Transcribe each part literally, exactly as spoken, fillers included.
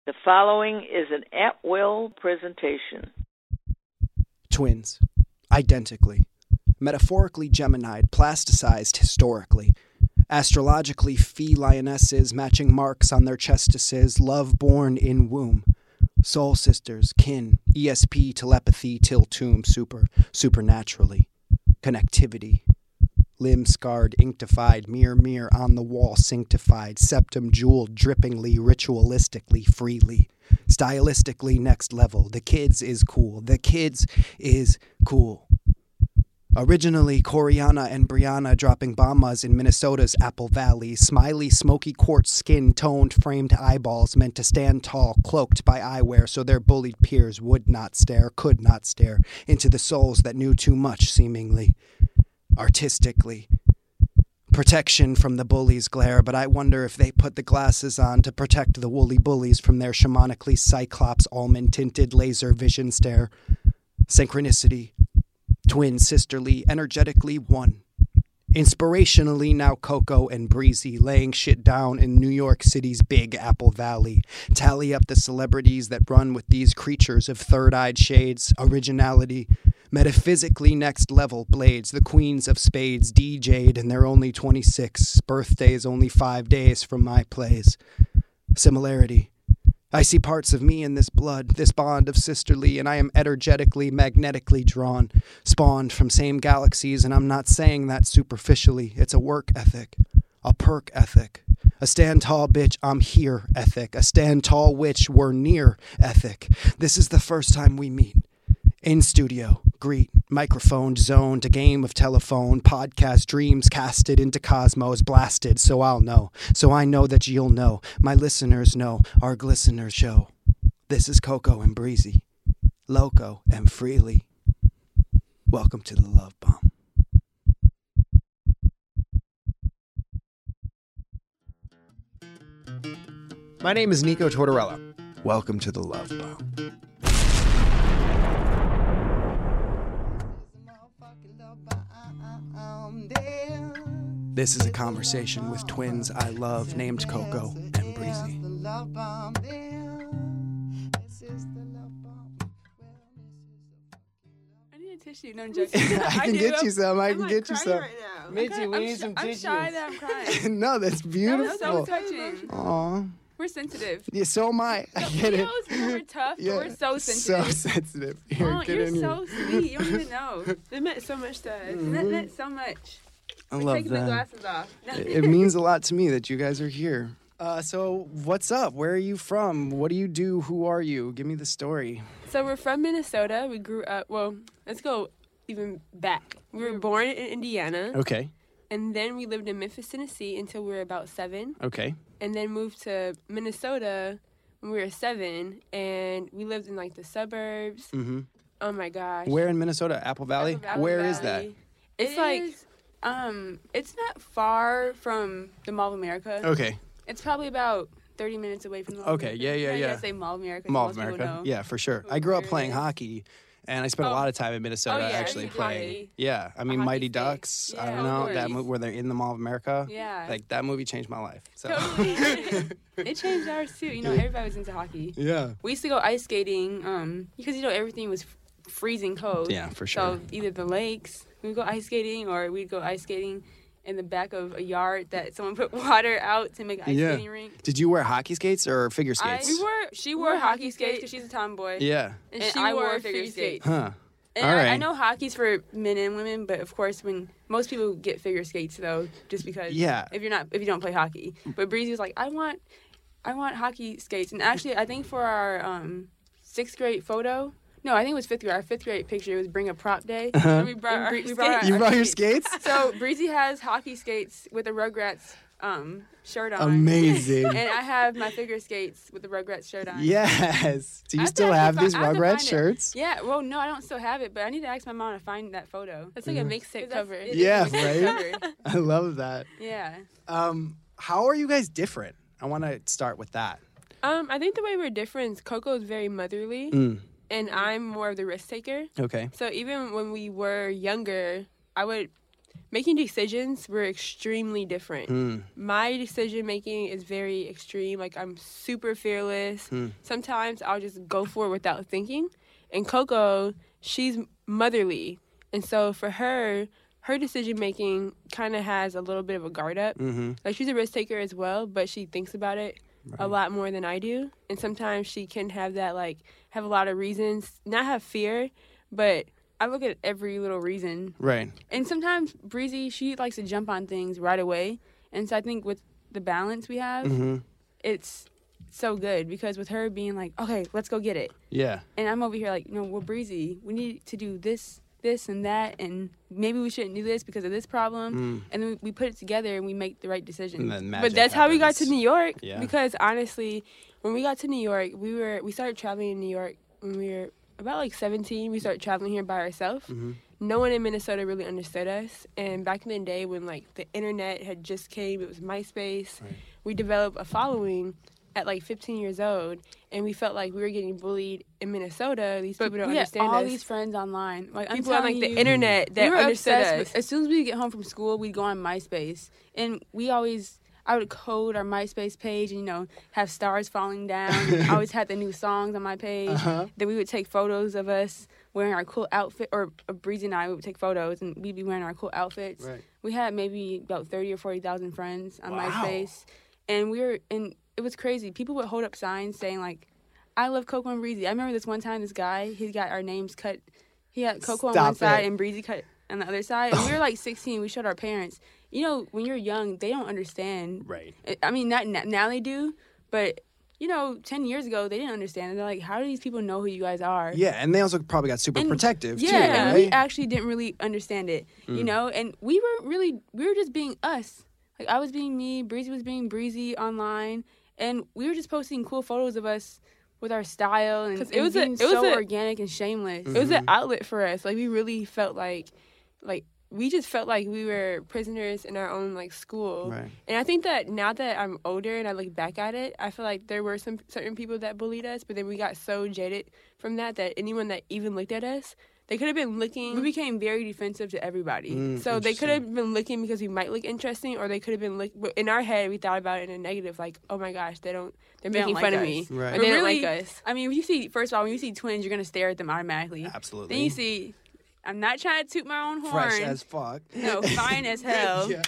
The following is an at-will presentation. Twins. Identically. Metaphorically Gemini, plasticized historically. Astrologically fee lionesses, matching marks on their chestises, love born in womb. Soul sisters, kin, E S P, telepathy, till tomb, super, supernaturally. Connectivity. Limb scarred, inktified, mirror, mirror on the wall, sanctified, septum jeweled, drippingly, ritualistically, freely. Stylistically, next level. The kids is cool. The kids is cool. Originally, Coriana and Brianna dropping bombas in Minnesota's Apple Valley. Smiley, smoky quartz skin, toned, framed eyeballs meant to stand tall, cloaked by eyewear so their bullied peers would not stare, could not stare into the souls that knew too much, seemingly. Artistically. Protection from the bullies' glare, but I wonder if they put the glasses on to protect the woolly bullies from their shamanically cyclops almond-tinted laser vision stare. Synchronicity. Twin, sisterly, energetically one. Inspirationally now Coco and Breezy laying shit down in New York City's Big Apple Valley. Tally up the celebrities that run with these creatures of third-eyed shades, originality, metaphysically next level blades, the queens of spades D J'd and they're only twenty-six, birthday's only five days from my plays. Similarity. I see parts of me in this blood, this bond of sisterly, and I am energetically, magnetically drawn, spawned from same galaxies, and I'm not saying that superficially. It's a work ethic, a perk ethic, a stand tall bitch, I'm here ethic, a stand tall witch, we're near ethic. This is the first time we meet. In studio, greet, microphone zoned, a game of telephone, podcast dreams casted into cosmos, blasted, so I'll know. So I know that you'll know. My listeners know, our glisteners show. This is Coco and Breezy, loco and freely. Welcome to the Love Bomb. My name is Nico Tortorella. Welcome to the Love Bomb. This is a conversation with twins I love named Coco and Breezy. I need a tissue. No, I'm joking. I can I get you some. I I'm can like get you some. right now. Mitzi, we I'm need sh- some I'm tissue. shy that I'm crying. No, that's beautiful. That was so touching. Aw. We're sensitive. Yeah, so am I. I So, get you it. know, it's when we're tough, Yeah, but we're so sensitive. So sensitive. Here, oh, get you're in here. so sweet. You don't even know. It meant so much to us. Mm-hmm. That meant so much. I We're love taking that. the glasses off. it, it means a lot to me that you guys are here. Uh, so, what's up? Where are you from? What do you do? Who are you? Give me the story. So we're from Minnesota. We grew up. Well, let's go even back. We were born in Indiana, Okay. and then we lived in Memphis, Tennessee until we were about seven. Okay. And then moved to Minnesota when we were seven, and we lived in like the suburbs. Mm-hmm. Oh my gosh! Where in Minnesota? Apple Valley? Apple Valley Where is that? Valley. It's It like, is- um, it's not far from the Mall of America. Okay. It's probably about thirty minutes away from the Mall of Okay, America. yeah, yeah, I yeah. gotta say Mall of America. so Mall of most people America. know. Yeah, for sure. who- I grew up where it playing is. hockey, and I spent a Oh. lot of time in Minnesota Oh, yeah, actually you did playing. hockey. Yeah, I mean hockey Mighty state. Ducks. I Yeah, don't of know that course. movie where they're in the Mall of America. Yeah. Like that movie changed my life. So. Totally. It changed ours too. You know, everybody was into hockey. Yeah. We used to go ice skating, um, because you know everything was f- freezing cold. Yeah, for sure. So either the lakes, we'd go ice skating, or we'd go ice skating in the back of a yard that someone put water out to make an ice Yeah. skating rink. Did you wear hockey skates or figure I, skates? we wore, she wore wore hockey hockey skates skates. because she's a tomboy. Yeah. And, And she I wore wore figure figure skates. Huh. And All I, I right. know hockey's for men and women, but of course, when most people get figure skates though, just because Yeah. if you're not if you don't play hockey. But Breezy was like, I want, I want hockey skates. And actually, I think for our um, sixth grade photo, no, I think it was fifth grade. Our fifth grade picture, it was bring a prop day. Uh-huh. And we brought, And our, Bree- we brought our, You our brought your skates. skates? So Breezy has hockey skates with the Rugrats um, shirt on. Amazing. And I have my figure skates with the Rugrats shirt on. Yes. Do you I have to still actually have fi- these I have to Rugrats find it. shirts? Yeah, well, no, I don't still have it, but I need to ask my mom to find that photo. That's like a Mhm. mixtape That's- cover. it is a Yeah, mixtape right? cover. I love that. Yeah. Um, how are you guys different? I want to start with that. Um, I think the way we're different is Coco's very motherly, Mm. and I'm more of the risk taker. Okay. So even when we were younger, I would making decisions were extremely different. Mm. My decision making is very extreme. Like, I'm super fearless. Mm. Sometimes I'll just go for it without thinking. And Coco, she's motherly. And so for her, her decision making kind of has a little bit of a guard up. Mm-hmm. Like, she's a risk taker as well, but she thinks about it Right. a lot more than I do. And sometimes she can have that, like, have a lot of reasons, not have fear, but I look at every little reason. Right. And sometimes Breezy, she likes to jump on things right away. And so I think with the balance we have, Mm-hmm. it's so good because with her being like, okay, let's go get it. Yeah. And I'm over here like, no, we're Breezy. We need to do this, this, and that. And maybe we shouldn't do this because of this problem. Mm. And then we, we put it together and we make the right decision. And then But magic that's how we got to happens. New York. Yeah. Because honestly, when we got to New York, we were we started traveling in New York when we were about like seventeen. We started traveling here by ourselves. Mm-hmm. No one in Minnesota really understood us. And back in the day when like the internet had just came, it was MySpace. Right. We developed a following at like fifteen years old, and we felt like we were getting bullied in Minnesota. These But people don't we had understand all us. these friends online. Like I'm People on telling like you, the internet that we were understood obsessed us. with- as soon as we get home from school, we'd go on MySpace, and we always. I would code our MySpace page and, you know, have stars falling down. I always had the new songs on my page. Uh-huh. Then we would take photos of us wearing our cool outfit, or uh, Breezy and I we would take photos, and we'd be wearing our cool outfits. Right. We had maybe about thirty or forty thousand friends on Wow. MySpace, and we were and it was crazy. People would hold up signs saying like, "I love Coco and Breezy." I remember this one time, this guy he got our names cut. He had Coco on Stop one side it. and Breezy cut on the other side. And we were like sixteen. We showed our parents. You know, when you're young, they don't understand. Right. I mean, not now they do, but you know, ten years ago they didn't understand. They're like, "How do these people know who you guys are?" Yeah, and they also probably got super And- protective Yeah, too, and right? we actually didn't really understand it, Mm. you know. And we were really, we were just being us. Like I was being me, Breezy was being Breezy online, and we were just posting cool photos of us with our style and, 'Cause and it was a- being it was so a- organic and shameless. It was Mm-hmm. an outlet for us. Like we really felt like, like we just felt like we were prisoners in our own like school. Right. And I think that now that I'm older and I look back at it, I feel like there were some certain people that bullied us, but then we got so jaded from that that anyone that even looked at us, they could have been looking. We became very defensive to everybody. Mm, So they could interesting. have been looking because we might look interesting, or they could have been look. but in our head, we thought about it in a negative, like, oh my gosh, they don't, they're They don't making like fun of us. me, Right. or But they don't really, like us. I mean, when you see, first of all, when you see twins, you're gonna stare at them automatically. Absolutely. Then you see, I'm not trying to toot my own horn. fresh as fuck. No, fine as hell. Yeah.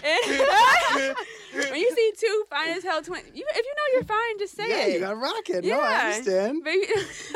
When you see two fine as hell twins, you, if you know you're fine, just say Yeah, it. you gotta rock it. No, I Yeah. understand. Baby,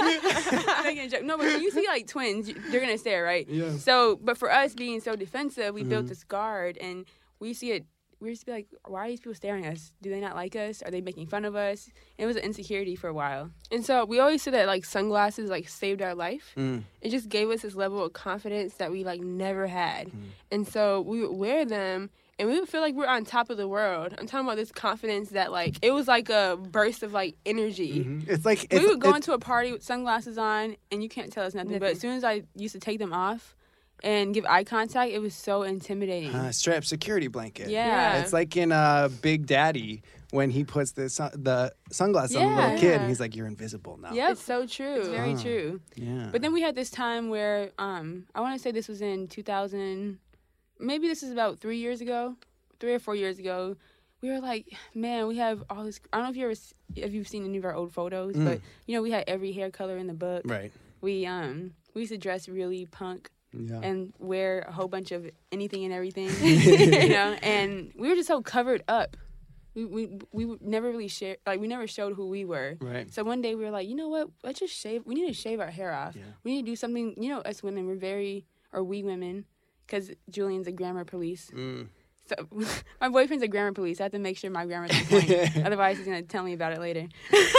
making a joke. No, but when you see like twins, you- they're gonna stare, right? Yeah. So, but for us being so defensive, we Mhm. built this guard, and we see it. We just be like, why are these people staring at us? Do they not like us? Are they making fun of us? And it was an insecurity for a while. And so we always said that like sunglasses like saved our life. Mm. It just gave us this level of confidence that we like never had. Mm. And so we would wear them and we would feel like we're on top of the world. I'm talking about this confidence that like it was like a burst of like energy. Mhm. It's like we it's, would go it's- into a party with sunglasses on, and you can't tell us nothing. But Nothing. as soon as I used to take them off and give eye contact, it was so intimidating. uh, strap security blanket. yeah. It's like in uh, Big Daddy when he puts the sun- the sunglasses on the little Yeah. kid, and he's like, "You're invisible now." Yep. It's so true. It's very Uh-huh. true. Yeah. But then we had this time where um, I want to say this was in two thousand, maybe this is about three years ago, three or four years ago. We were like, man, we have all this. I don't know if you ever s- if you've seen any of our old photos, Mm. but you know we had every hair color in the book. right. We um we used to dress really punk Yeah. and wear a whole bunch of anything and everything, you know. And we were just so covered up. We we we would never really share, like we never showed who we were. right. So one day we were like, you know what? Let's just shave. We need to shave our hair off. Yeah. We need to do something. You know, us women, we're very, or we women, because Julian's a grammar police. Mm. So my boyfriend's a grammar police. I have to make sure my grammar's on point. Otherwise, he's gonna tell me about it later.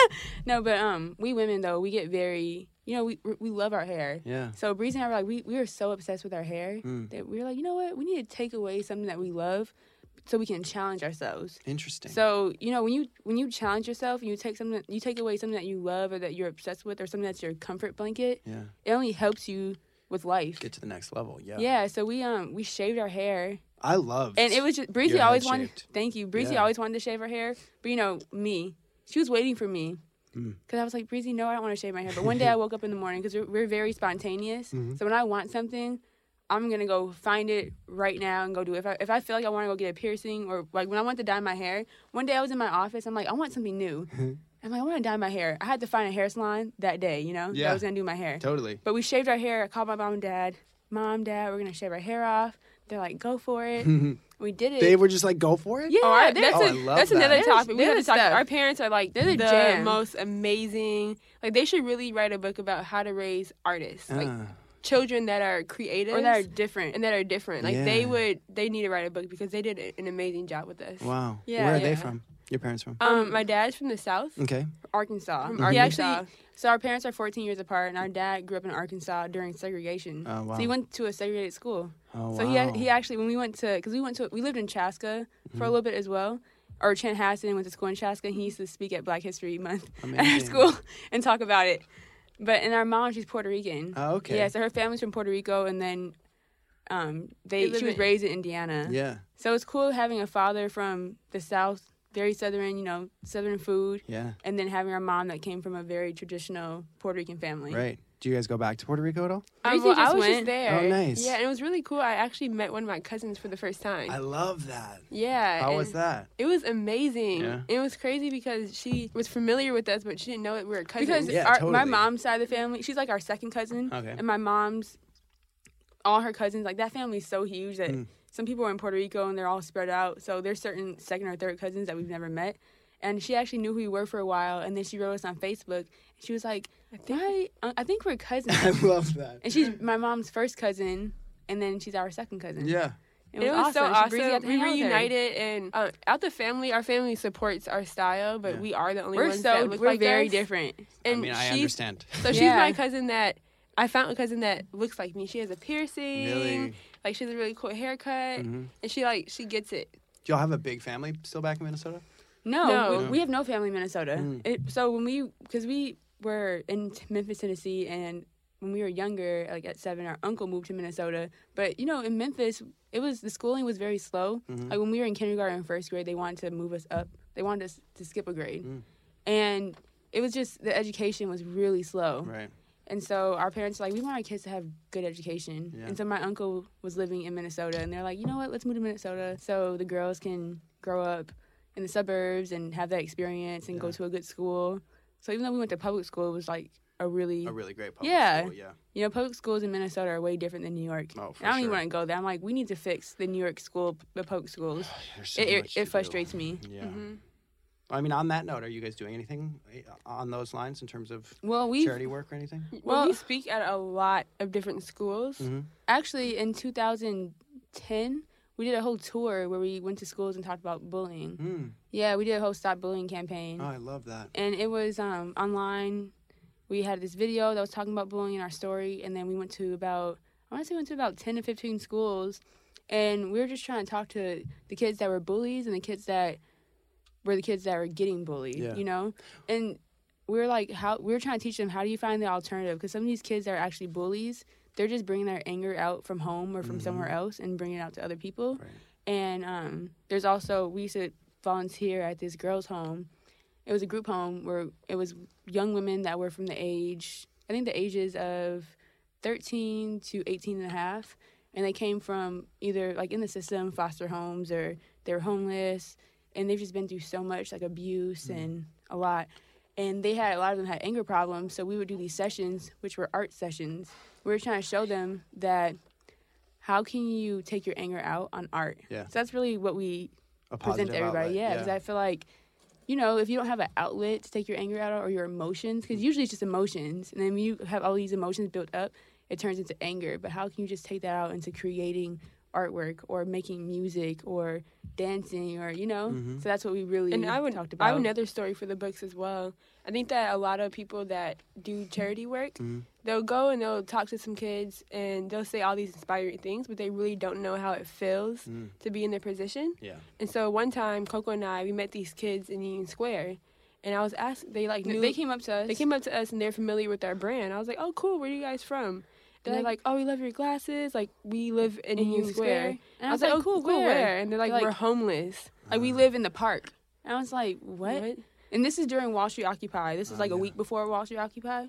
No, but um, we women though, we get very, you know, we we love our hair. Yeah. So Breezy and I were like, we we were so obsessed with our hair Mm. that we were like, you know what? We need to take away something that we love, so we can challenge ourselves. Interesting. So you know when you when you challenge yourself and you take something you take away something that you love or that you're obsessed with or something that's your comfort blanket, yeah. it only helps you with life. Get to the next level. Yeah. Yeah. So we um we shaved our hair I love. and it was just Breezy your always head wanted. shaved. Thank you. Breezy Yeah. always wanted to shave her hair, but you know me, she was waiting for me. Mm. Cause I was like, Breezy, no, I don't want to shave my hair. But one day I woke up in the morning because we're, we're very spontaneous. Mhm. So when I want something, I'm gonna go find it right now and go do it. If I if I feel like I want to go get a piercing, or like when I went to dye my hair, one day I was in my office. I'm like, I want something new. I'm like, I want to dye my hair. I had to find a hair salon that day, you know, Yeah. that I was gonna do my hair. Totally. But we shaved our hair. I called my mom and dad. Mom, dad, we're gonna shave our hair off. They're like, go for it. We did it. They were just like, go for it? Yeah, Oh, I- that's, Oh, a, I love that's that. another There's- topic. We They're have the to talk. stuff. Our Our parents are like They're the, the jam. most amazing. Like they should really write a book about how to raise artists, like Ah. children that are creative or that are different. and that are different. Like they Yeah. would, they need to write a book because they did an amazing job with us. Wow. Yeah, Where are they yeah. from? Your parents from? Um, my dad's from the South. Okay. Arkansas. From He Arkansas. actually, so our parents are fourteen years apart, and our dad grew up in Arkansas during segregation. Oh, wow. So he went to a segregated school. Oh, So wow. he he actually, when we went to, because we went to, we lived in Chaska for Mm-hmm. a little bit as well, or Chanhassen, went to school in Chaska. And he used to speak at Black History Month at our Amazing. school and talk about it. But and our mom, she's Puerto Rican. Oh, okay. Yeah, so her family's from Puerto Rico, and then um, they They live she was in- raised in Indiana. Yeah. So it's cool having a father from the South, very Southern, you know, Southern food, Yeah. and then having our mom that came from a very traditional Puerto Rican family. Right. Do you guys go back to Puerto Rico at all? Um, Breezy well, I just was just went. there. Oh, nice. Yeah, and it was really cool. I actually met one of my cousins for the first time. I love that. yeah. How and was that? It was amazing. Yeah. It was crazy because she was familiar with us, but she didn't know that we were cousins. Because Yeah, our, my totally. mom's side of the family, she's like our second cousin. Okay. And my mom's, all her cousins, like that family's so huge that Mm. some people are in Puerto Rico and they're all spread out. So there's certain second or third cousins that we've never met. And she actually knew who we were for a while. And then she wrote us on Facebook. And she was like, I think Why? Uh, I think we're cousins. I love that. And she's my mom's first cousin. And then she's our second cousin. Yeah. It It was, was so awesome. She- Breezy awesome. got to We hang out with her. reunited, and uh, out the family, our family supports our style, but Yeah. we are the only We're ones so, that look we're like very us. different. And I mean, I she's, understand. So she's Yeah. my cousin that I found a cousin that looks like me. She has a piercing. Really? Like she has a really cool haircut, Mhm. and she like she gets it. Do y'all have a big family still back in Minnesota? No, No. We, we have no family in Minnesota. Mm. It, so when we, because we were in t- Memphis, Tennessee, and when we were younger, like at seven, our uncle moved to Minnesota. But you know, in Memphis, it was the schooling was very slow. Mhm. Like when we were in kindergarten and first grade, they wanted to move us up. They wanted us to skip a grade, Mm. and it was just the education was really slow. Right. And so our parents were like, we want our kids to have good education. Yeah. And so my uncle was living in Minnesota, and they're like, you know what, let's move to Minnesota so the girls can grow up in the suburbs and have that experience and Yeah. go to a good school. So even though we went to public school, it was like a really, A really great public Yeah. school. Yeah. you know, public schools in Minnesota are way different than New York. Oh, for And I don't sure. even want to go there. I'm like, we need to fix the New York school, the public schools. There's so It, it, much to it do. frustrates me. Yeah. Mm-hmm. I mean, on that note, are you guys doing anything uh, on those lines in terms of Well, we charity work or anything? Well, Well- we speak at a lot of different schools. Mm-hmm. actually in two thousand ten, we did a whole tour where we went to schools and talked about bullying. Mm. Yeah, we did a whole Stop Bullying campaign. Oh, I love that. And it was um, online. We had this video that was talking about bullying in our story, and then we went to about, I want to say we went to about ten to fifteen schools, and we were just trying to talk to the kids that were bullies and the kids that were the kids that were getting bullied, Yeah. you know? And we were like, how we were trying to teach them, how do you find the alternative? Because some of these kids that are actually bullies, they're just bringing their anger out from home or from Mhm. somewhere else and bringing it out to other people. Right. And um, there's also, we used to volunteer at this girls' home. It was a group home where it was young women that were from the age, I think the ages of thirteen to eighteen and a half. And they came from either like in the system, foster homes, or they were homeless. And they've just been through so much like abuse Mm. and a lot. And they had, a lot of them had anger problems. So we would do these sessions, which were art sessions. We were trying to show them that how can you take your anger out on art? Yeah. So that's really what we A present positive to everybody. outlet, Yeah, because I feel like, you know, if you don't have an outlet to take your anger out on or your emotions, because usually it's just emotions, and then when you have all these emotions built up, it turns into anger. But how can you just take that out into creating artwork or making music or dancing or, you know? Mhm. So that's what we really And I would, talked I about. have another story for the books as well. I think that a lot of people that do charity work, Mhm. they'll go and they'll talk to some kids and they'll say all these inspiring things, but they really don't know how it feels Mm. to be in their position. Yeah. And so one time, Coco and I, we met these kids in Union Square, and I was asked, they like knew, They came up to us. they came up to us and they're familiar with our brand. I was like, oh, cool, where are you guys from? And they're like, oh, we love your glasses. Like, we live in, in Union Square. And I was like, oh, cool, cool, where? And they're like, They're like- we're homeless. Like, we live in the park. And I was like, what? What? And this is during Wall Street Occupy. This is Oh, like a yeah. week before Wall Street Occupy.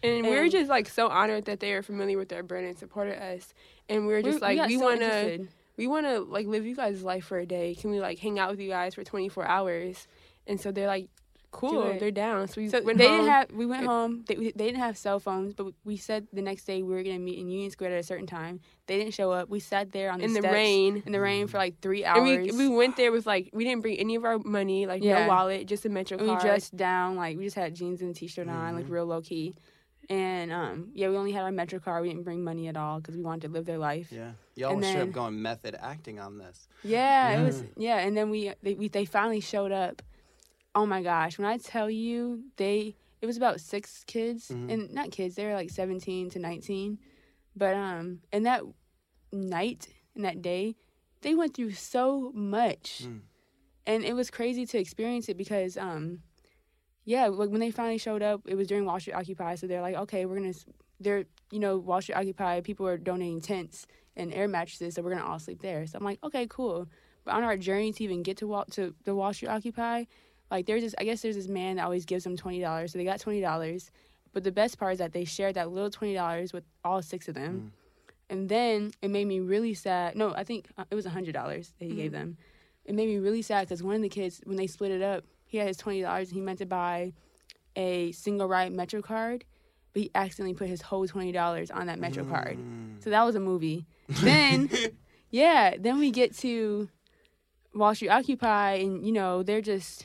And, And we were just, like, so honored that they were familiar with our brand and supported us. And we were just, we, like, we, we so want to, interested. we want to, like, live you guys' life for a day. Can we, like, hang out with you guys for twenty-four hours? And so they're, like, cool. it. They're down. So we So went they home. didn't have. We went home. They, they didn't have cell phones, but we said the next day we were gonna meet in Union Square at a certain time. They didn't show up. We sat there on the in the steps rain. in the rain for like three And hours. we we went there with, like, we didn't bring any of our money, like, Yeah. no wallet, just a Metro And we card. dressed down, like we just had jeans and a t-shirt on, like Mhm. real low key. And um, yeah, we only had our Metro card. We didn't bring money at all because we wanted to live their life. Yeah. Y'all And were straight then- up going method acting on this. Yeah, it was. Yeah. Yeah, and then we they we, they finally showed up. Oh my gosh! When I tell you, they it was about six kids, Mhm. and not kids. They were like seventeen to nineteen, but um, and that night and that day, they went through so much, Mm. and it was crazy to experience it because um, yeah, like when they finally showed up, it was during Wall Street Occupy, so they're like, okay, we're gonna, s- they're you know Wall Street Occupy, people are donating tents and air mattresses, so we're gonna all sleep there. So I'm like, okay, cool. But on our journey to even get to Wall to the Wall Street Occupy, like there's this, I guess there's this man that always gives them twenty dollars, so they got twenty dollars. But the best part is that they shared that little twenty dollars with all six of them. And then it made me really sad. No, I think uh, it was one hundred dollars that he gave them. It made me really sad because one of the kids, when they split it up, he had his twenty dollars and he meant to buy a single ride Metro card, but he accidentally put his whole twenty dollars on that Metro card. Mm. So that was a movie. Then, yeah, then we get to Wall Street Occupy, and, you know, they're just,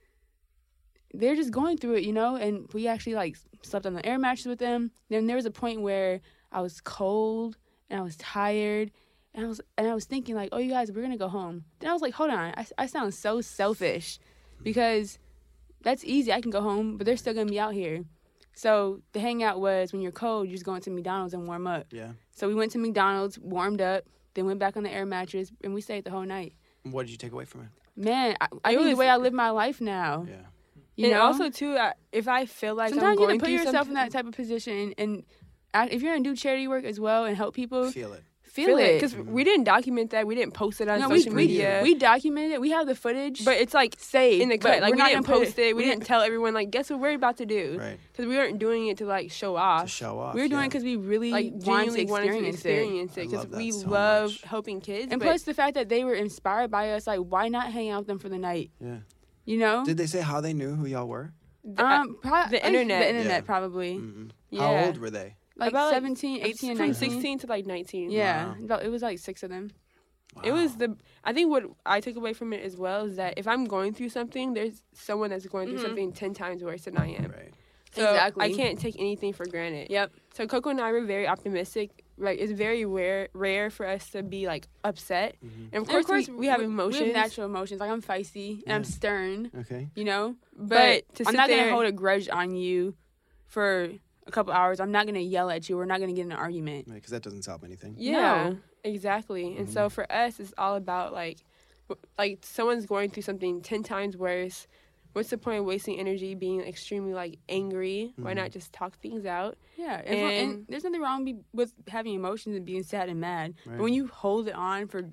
they're just going through it, you know, and we actually, like, slept on the air mattress with them. Then there was a point where I was cold, and I was tired, and I was and I was thinking, like, oh, you guys, we're going to go home. Then I was like, hold on, I, I sound so selfish, because that's easy, I can go home, but they're still going to be out here. So the hangout was, when you're cold, you just go into McDonald's and warm up. Yeah. So we went to McDonald's, warmed up, then went back on the air mattress, and we stayed the whole night. What did you take away from it? Man, I, I It think the was- way I live my life now. Yeah. You and know? also, too, I, if I feel like Sometimes I'm you going have to put through yourself something, in that type of position, and I, if you're gonna do charity work as well and help people, Feel it. feel, feel it. it. Because we didn't document that. We didn't post it on No, we, social we, media. we documented it. We have the footage, but it's, like, saved in the but cut. Like, we're we not didn't gonna put post it. We we didn't tell everyone, like, guess what we're about to do. Right. Because we weren't doing it to, like, show off. To show off. We were doing yeah. it because we really Like, wanted to genuinely wanted to experience, experience I it. Because love that we so love much. helping kids. it. And but plus the fact that they were inspired by us, like, why not hang out with them for the night? Yeah. You know? Did they say how they knew who y'all were? the- um, pro- the I- internet. The internet, Yeah. probably. Mm-mm. Yeah. How old were they? Like About, like, seventeen, eighteen, and from nineteen. sixteen to, like, nineteen. Yeah. Wow. About- It was like six of them. It was Wow. the. I think what I took away from it as well is that if I'm going through something, there's someone that's going through Mhm. something ten times worse than I am. Right. So Exactly. I can't take anything for granted. Yep. So Coco and I were very optimistic. Like, it's very rare rare for us to be, like, upset. Mhm. And of And course, we, we have emotions. We have natural emotions. Like, I'm feisty and I'm Yeah. stern, Okay. you know? But But, to I'm sit not going there- to hold a grudge on you for a couple hours. I'm not going to yell at you. We're not going to get in an argument. Because that doesn't solve anything. Yeah, No. exactly. And so for us, it's all about, like, w- like someone's going through something ten times worse. What's the point of wasting energy being extremely, like, angry? Why Mhm. not just talk things out? Yeah. And, and, And- there's nothing wrong be, with having emotions and being sad and mad. Right. But when you hold it on for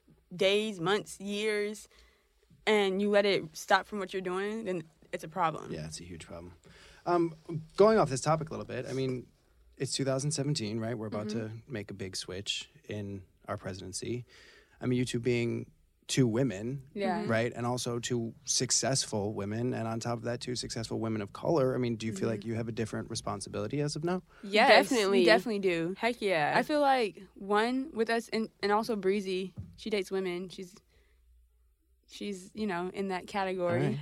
days, months, years, and you let it stop from what you're doing, then it's a problem. Yeah, it's a huge problem. Um, going off this topic a little bit, I mean, it's two thousand seventeen, right? We're about Mm-hmm. to make a big switch in our presidency. I mean, you two being two women, Yeah. right? And also two successful women. And on top of that, two successful women of color. I mean, do you feel like you have a different responsibility as of now? Yes, Definitely. we definitely do. Heck yeah. I feel like one with us, and, and also Breezy, she dates women. She's she's you know in that category.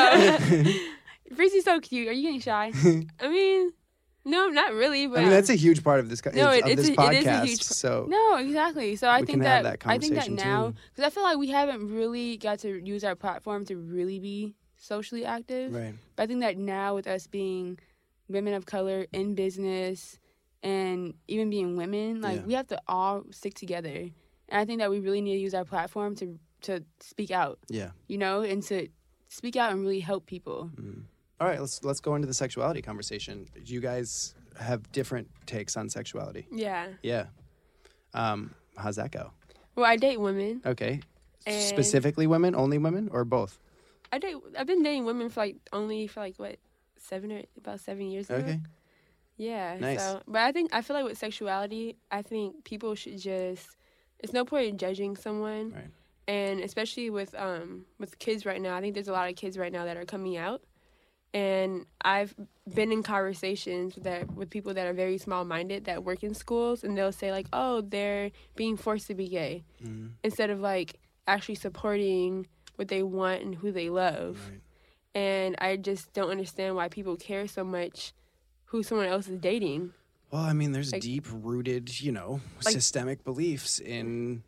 So Breezy's so cute. Are you getting shy? I mean, no, not really. But I mean, that's a huge part of this, co- No, of it- it's this a- it is a podcast. huge- so No, exactly. So I We think can have that, that I think that conversation, now too. because I feel like we haven't really got to use our platform to really be socially active. right. But I think that now with us being women of color in business and even being women, like Yeah. we have to all stick together. And I think that we really need to use our platform to to speak out, Yeah. you know, and to speak out and really help people. Mm. All right, let's let's go into the sexuality conversation. You guys have different takes on sexuality. yeah. Yeah. Um, how's that go? Well, I date women. Okay. And- Specifically women, only women, or both? I date. I've been dating women for like only for like what seven or about seven years now. Okay. Yeah. Nice. So, but I think I feel like with sexuality, I think people should just. It's no point in judging someone, Right. and especially with um with kids right now. I think there's a lot of kids right now that are coming out, and I've been in conversations that with people that are very small minded that work in schools, and they'll say like, "Oh, they're being forced to be gay," Mm-hmm. instead of like actually supporting what they want and who they love. Right. And I just don't understand why people care so much who someone else is dating. Well, I mean, there's Like- deep-rooted, you know, Like- systemic beliefs in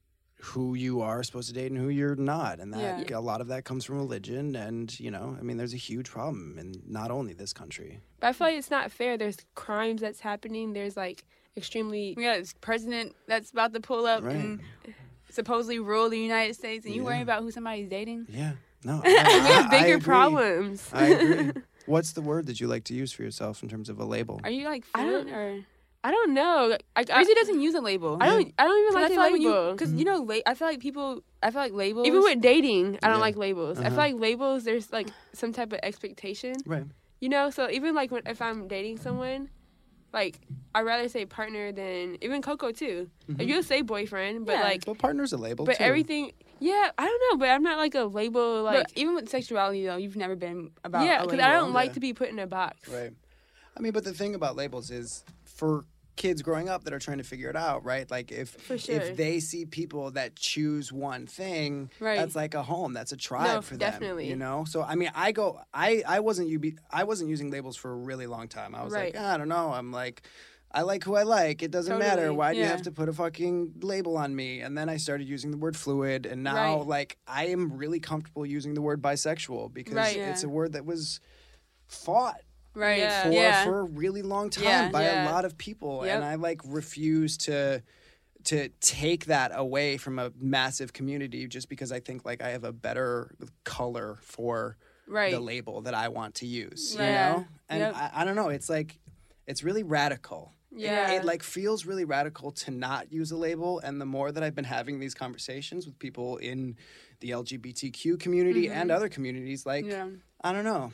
who you are supposed to date and who you're not, and that Yeah. a lot of that comes from religion. And you know, I mean, there's a huge problem in not only this country. But I feel like it's not fair. There's crimes that's happening. There's like extremely We got this president that's about to pull up Right. and supposedly rule the United States, and you Yeah. worry about who somebody's dating. Yeah. No. we I, have I bigger agree. problems. I agree. What's the word that you like to use for yourself in terms of a label? Are you like I don't- fluent or? I don't know. I, I, Brizzy doesn't use a label. I don't. I don't even 'Cause like I the feel like when you, label. because you know, la- I feel like people. I feel like labels. Even with dating, I don't Yeah. like labels. I Uh-huh. feel like labels. There's like some type of expectation, Right. you know. So even like when, if I'm dating someone, like I'd rather say partner than even Coco too. Like, you'll say boyfriend, but Yeah. like, Well, partner's a label but too. everything. Yeah, I don't know, but I'm not like a label. Like but even with sexuality, though, you've never been about. yeah, a because label. I don't like Yeah. to be put in a box. Right. I mean, but the thing about labels is for kids growing up that are trying to figure it out, right? Like if For sure. if they see people that choose one thing, Right. that's like a home, that's a tribe No, for them. definitely. You know? So I mean, I go I I wasn't you I wasn't using labels for a really long time. I was Right. like, I don't know. I'm like I like who I like. It doesn't matter. Totally, Why do you yeah. have to put a fucking label on me? And then I started using the word fluid, and now Right. like I am really comfortable using the word bisexual because Right. it's Yeah. a word that was fought right. Yeah. for yeah. for a really long time Yeah. by Yeah. a lot of people, Yep. and I like refuse to to take that away from a massive community just because I think like I have a better color for Right. the label that I want to use, Yeah. you know? And Yep. I, I don't know, it's like it's really radical. Yeah. It like feels really radical to not use a label, and the more that I've been having these conversations with people in the L G B T Q community Mm-hmm. and other communities, like Yeah. I don't know.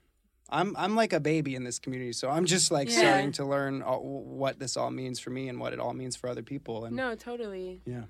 I'm I'm like a baby in this community, so I'm just like Yeah. starting to learn all, what this all means for me and what it all means for other people. And No, totally. yeah,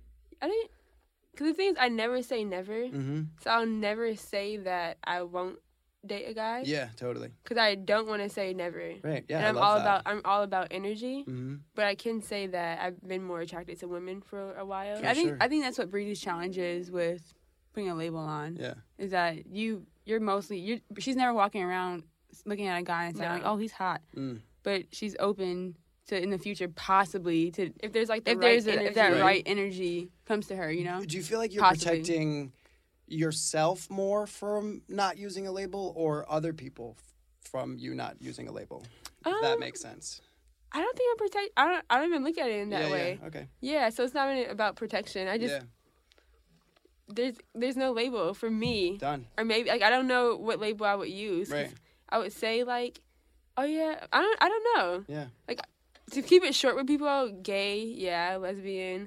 I didn't. Because the thing is, I never say never. mm-hmm. So I'll never say that I won't date a guy. yeah, totally, Because I don't want to say never. right, yeah. and I I'm love all that. about I'm all about energy. Mm-hmm. But I can say that I've been more attracted to women for a while. For I think sure. I think that's what Breezy's challenge is with putting a label on. Yeah, Is that you? You're mostly you. She's never walking around looking at a guy and saying No. like, "Oh, he's hot," mm. but she's open to in the future possibly to If there's like the if right there's a, energy. if that Right. right energy comes to her, you know. Do you feel like you're Possibly. protecting yourself more from not using a label, or other people f- from you not using a label? If that Um, makes sense. I don't think I'm protect. I don't. I don't even look at it in that yeah, way. Yeah. Okay. Yeah. So it's not even about protection. I just yeah. there's there's no label for me. Done. Or maybe like I don't know what label I would use. 'Cause Right. I would say like, oh yeah, I don't I don't know. Yeah. To keep it short with people, gay, yeah, lesbian,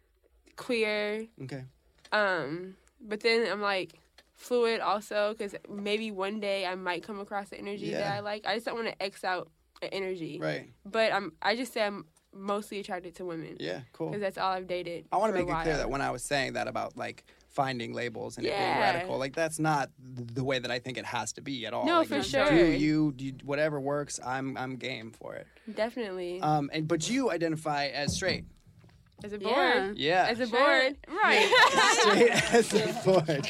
queer, Okay. um, but then I'm like fluid also because maybe one day I might come across the energy that Yeah. I like. I just don't want to X out an energy. Right. But I'm I just say I'm mostly attracted to women Yeah. Cool. because that's all I've dated. I want for to a make it clear while. that when I was saying that about like finding labels and it being Yeah. radical, like that's not th- the way that I think it has to be at all. No, Like, for you sure. Do you, you whatever works? I'm I'm game for it. Definitely Um, and but you identify as straight. as a Yeah. board, Yeah. as a Sure. board, Right. Straight as a board.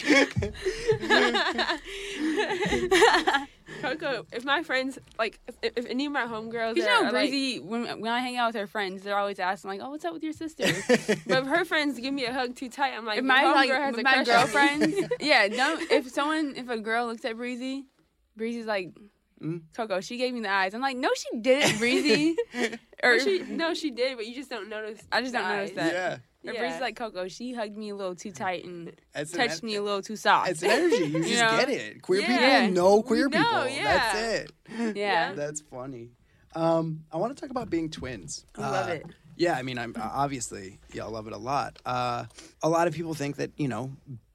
Coco, if my friends like if, if any of my homegirls You are, know, are, like, Breezy, when when I hang out with her friends, they're always asking like, "Oh, what's up with your sister?" but if her friends give me a hug too tight, I'm like, if your my like homegirl has with a my crush on me. girlfriends, yeah, don't. If someone, if a girl looks at Breezy, Breezy's like, Mm. "Coco, she gave me the eyes." I'm like, "No, she didn't, Breezy." or Or she, no, she did, but you just don't notice. I just don't the notice eyes. that. yeah. Or Yeah. Breezy's like, "Coco, she hugged me a little too tight and It's an touched en- me a little too soft." It's an energy. You You just know? get it. Queer Yeah. people know We queer know, people. yeah. That's it. yeah. That's funny. Um, I want to talk about being twins. I love Uh, it. Yeah, I mean, I'm obviously y'all love it a lot. Uh, a lot of people think that you know,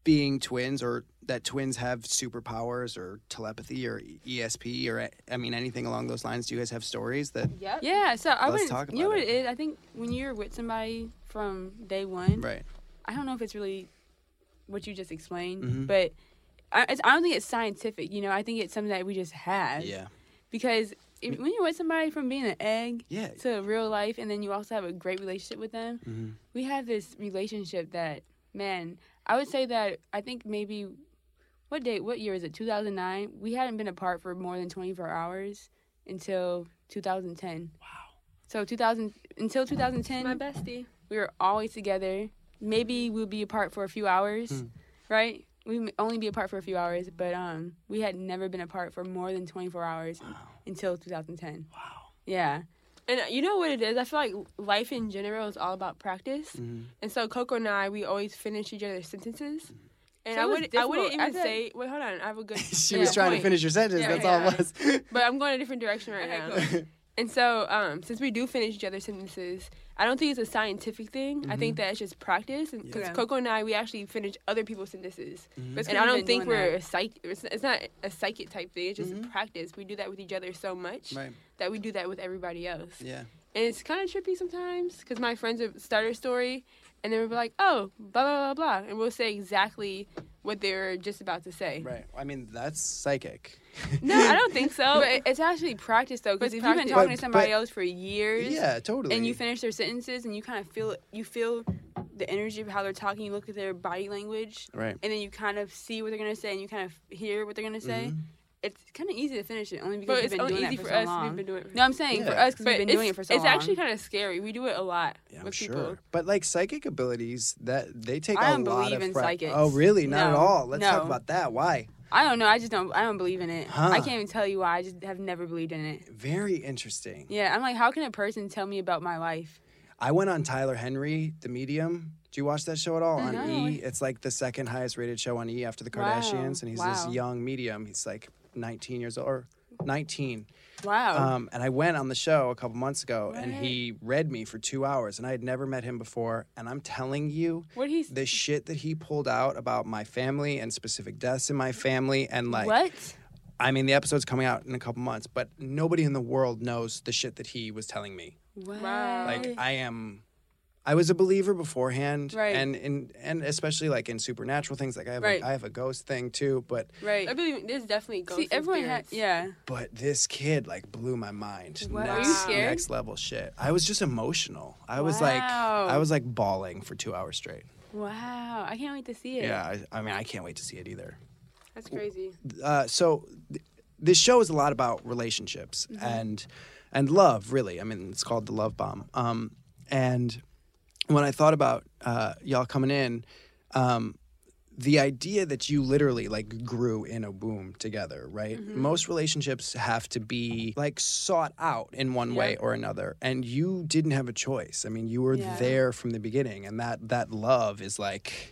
being twins, or that twins have superpowers or telepathy or E S P or, I mean, anything along those lines? Do you guys have stories that... Yep. Yeah, so I Let's would, talk you know about what it. it is? I think when you're with somebody from day one, Right. I don't know if it's really what you just explained, Mhm. but I, it's, I don't think it's scientific, you know? I think it's something that we just have. Yeah. Because if, when you're with somebody from being an egg Yeah. to real life, and then you also have a great relationship with them, Mhm. we have this relationship that, man, I would say that I think maybe, what date, what year is it, two thousand nine? We hadn't been apart for more than twenty-four hours until two thousand ten. Wow. So two thousand, until two thousand ten, My bestie. we were always together. Maybe we'll be apart for a few hours, Hmm. right? We m- only be apart for a few hours, but um, we had never been apart for more than twenty-four hours until two thousand ten. Wow. Yeah. And you know what it is? I feel like life in general is all about practice. Mhm. And so Coco and I, we always finish each other's sentences. And So I it was would I wouldn't difficult. even I feel say wait, hold on, I have a good She Yeah. was trying to point. finish your sentence. Yeah, That's yeah. all it was. But I'm going a different direction right Okay, now. And so, um, since we do finish each other's sentences, I don't think it's a scientific thing. I think that it's just practice. And because Yeah. Coco and I, we actually finish other people's sentences. But it's And 'cause I we've don't been think doing we're that. a psych. It's, it's not a psychic type thing. It's just Mhm. practice. We do that with each other so much Right. that we do that with everybody else. Yeah. And it's kind of trippy sometimes because my friends would start a story and they would be like, oh, blah, blah, blah, blah. And we'll say exactly what they were just about to say. Right. I mean, that's psychic. No, I don't think so. But it- it's actually practice, though, because But if it's you've been practice. talking But- to somebody but- else for years, Yeah, totally. and you finish their sentences, and you kind of feel you feel the energy of how they're talking. You look at their body language, Right. and then you kind of see what they're gonna say, and you kind of hear what they're gonna say. Mhm. It's kind of easy to finish it, only because But you've it's been only doing easy that for, for so us. long. We've been doing it. No, I'm saying for Yeah. us because But we've been it's, doing it for so it's long. actually kind of scary. We do it a lot Yeah, I'm with sure. people. But like psychic abilities, that they take I a don't lot believe of in pra- psychics. Oh, really? Not at No. all. Let's talk No. about that. Why? I don't know. I just don't. I don't believe in it. Huh. I can't even tell you why. I just have never believed in it. Very interesting. Yeah, I'm like, how can a person tell me about my life? I went on Tyler Henry, The Medium. Do you watch that show at all? On No. E! It's like the second highest rated show on E! after the Wow. Kardashians. And he's Wow. this young medium. He's like nineteen years old, or nineteen. Wow. Um, and I went on the show a couple months ago, and What? he read me for two hours, and I had never met him before. And I'm telling you, What he's the shit that he pulled out about my family and specific deaths in my family, and like, what? I mean, the episode's coming out in a couple months, but nobody in the world knows the shit that he was telling me. Wow. Like, I am. I was a believer beforehand, Right. and in and especially like in supernatural things. Like I have, Right. a, I have a ghost thing too, but right. I believe there's definitely ghosts. See, everyone and had. spirits. Yeah. but this kid like blew my mind. Wow. Next, Were you scared? Next level shit. I was just emotional. I was like, Wow. I was like bawling for two hours straight. Wow. I can't wait to see it. Yeah, I, I mean, I can't wait to see it either. That's crazy. Uh, so th- this show is a lot about relationships Mm-hmm. and and love, really. I mean, it's called The Love Bomb. Um, and when I thought about uh, y'all coming in, um, the idea that you literally like grew in a womb together, right? Mm-hmm. Most relationships have to be like sought out in one way or another, and you didn't have a choice. I mean, you were Yeah. there from the beginning, and that that love is like,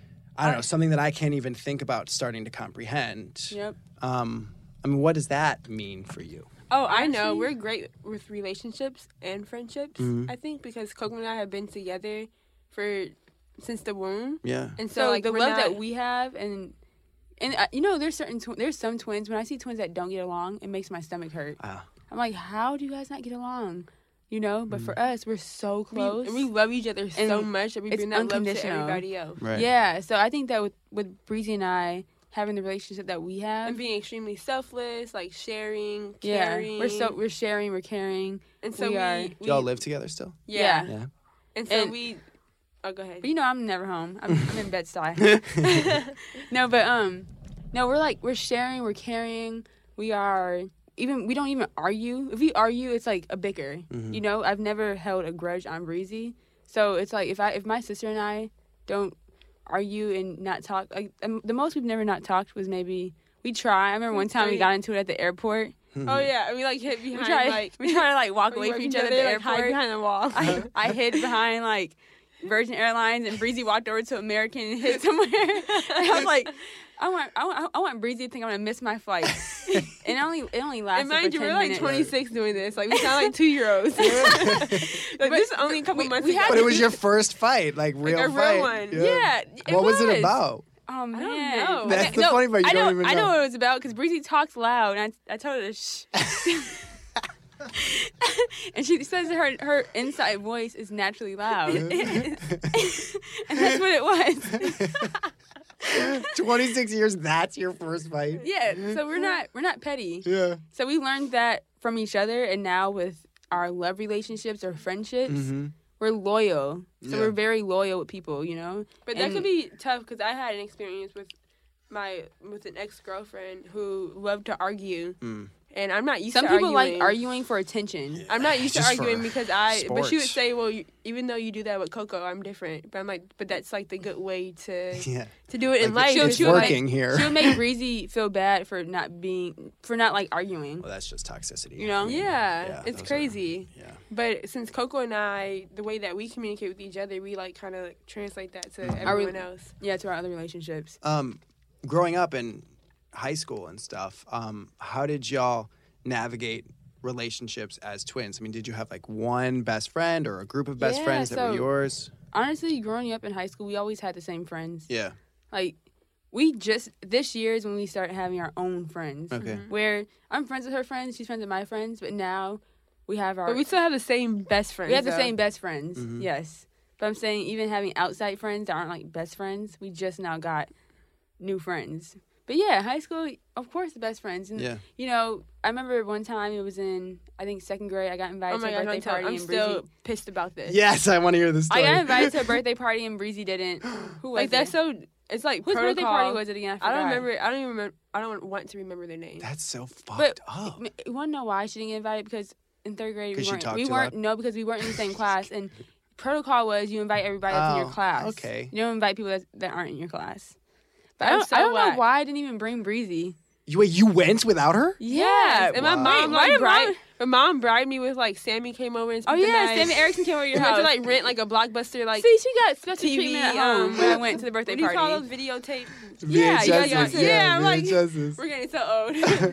I don't know, something that I can't even think about starting to comprehend. Yep. Um, I mean, what does that mean for you? Oh, I know. Actually- We're great with relationships and friendships, Mhm. I think, because Coco and I have been together for since the womb. Yeah. And so, So, like, the we're love not, that we have, and and uh, you know, there's certain tw- there's some twins. When I see twins that don't get along, it makes my stomach hurt. Ah. I'm like, how do you guys not get along? You know, but for us, we're so we, close. we love each other so And much that we it's bring that love to unconditional. everybody else. Right. Yeah, so I think that with with Breezy and I having the relationship that we have, And being extremely selfless, like sharing, yeah, caring. we're so we're sharing, we're caring. and so we we, are- we Do y'all live together still? Yeah. Yeah. And so And- we. Oh, go ahead. But you know, I'm never home. I'm, I'm in Bed-Stuy. No, but um, no, we're like we're sharing, we're caring. We are even. We don't even argue. If we argue, it's like a bicker. Mhm. You know, I've never held a grudge on Breezy, so it's like if I if my sister and I don't argue and not talk, like um, the most we've never not talked was maybe we try. I remember one time we got into it at the airport. Oh yeah, and we like hit We behind tried, like we tried to like walk we away from working each other at the like, hide airport. behind the wall. I, I hid behind like Virgin Airlines, and Breezy walked over to American and hid somewhere. And I was like, I want, I want, I want Breezy to think I'm gonna miss my flight. And it only, it only lasted And mind for you, ten we're like minutes. twenty-six doing this. Like we sound like two year olds. Like this is only a couple we- months we ago. had But it was your first fight, like real a real fight. one. Yeah, it What was. was it about? Oh man, I don't know. That's Okay, the no, funny part. You I know, don't even know. I know what it was about because Breezy talks loud, and I, I told her to shh. And she says her her inside voice is naturally loud, and that's what it was. twenty-six years. That's your first fight. Yeah, so we're not we're not petty. Yeah. So we learned that from each other, and now with our love relationships or friendships, Mm-hmm. we're loyal. So Yeah. we're very loyal with people, you know. But that And- could be tough because I had an experience with my with an ex girlfriend who loved to argue, Mm. and I'm not used Some to people arguing. like arguing for attention. I'm not used to Just for arguing because I. But she would sports. say, "Well, you, even though you do that with Coco, I'm different." But I'm like, but that's like the good way to Yeah. to do it in Like, life. she'll- it's she'll make- working here. She would make Breezy feel bad for not being for not like arguing. Well, that's just toxicity. You know? Yeah, Yeah, it's those are- crazy. Yeah. But since Coco and I, the way that we communicate with each other, we like kind of like, translate that to Mhm. Are we- everyone else. Yeah, to our other relationships. Um, growing up in high school and stuff, um, how did y'all navigate relationships as twins? I mean, did you have like one best friend or a group of best Yeah, friends that so- were yours? Honestly, growing up in high school, we always had the same friends. Yeah. Like, we just this year is when we started having our own friends. Okay. Where I'm friends with her friends, she's friends with my friends, but now we have our But we still have the same best friends. we have the though. same best friends. Mhm. Yes, but I'm saying even having outside friends that aren't like best friends, we just now got new friends. But yeah, high school, of course, the best friends. And Yeah. you know, I remember one time it was in I think second grade. I got invited Oh my to a gosh, birthday I'm, tell- party I'm and still Breezy. pissed about this. Yes, I want to hear the story. I got invited to a birthday party and Breezy didn't. Who was Like that's it? so. It's like Whose protocol. birthday party was it again? I, I don't forgot. remember. I don't even remember. I don't want to remember their name. That's so fucked But up. you want to know why she didn't get invited? Because in third grade we 'Cause she weren't. talked We too weren't. loud? No, because we weren't in the same class. And protocol was you invite everybody that's in Oh, your class. okay. You don't invite people that, that aren't in your class. But I That's don't, so I don't know whack. why I didn't even bring Breezy. You, wait, you went without her? Yeah, and my Wow. mom Wait, why like did bribed. mom- My mom bribed me with like Sammy came over and Oh spent the yeah, night. Sammy Erickson came over to your We had house. to like rent like a Blockbuster like See, she got special T V. treatment at home um, when I went to the birthday what do you party. call those videotape? Yeah, yeah, V H Ss, yeah, yeah, I'm like- V H Ss. We're getting so old.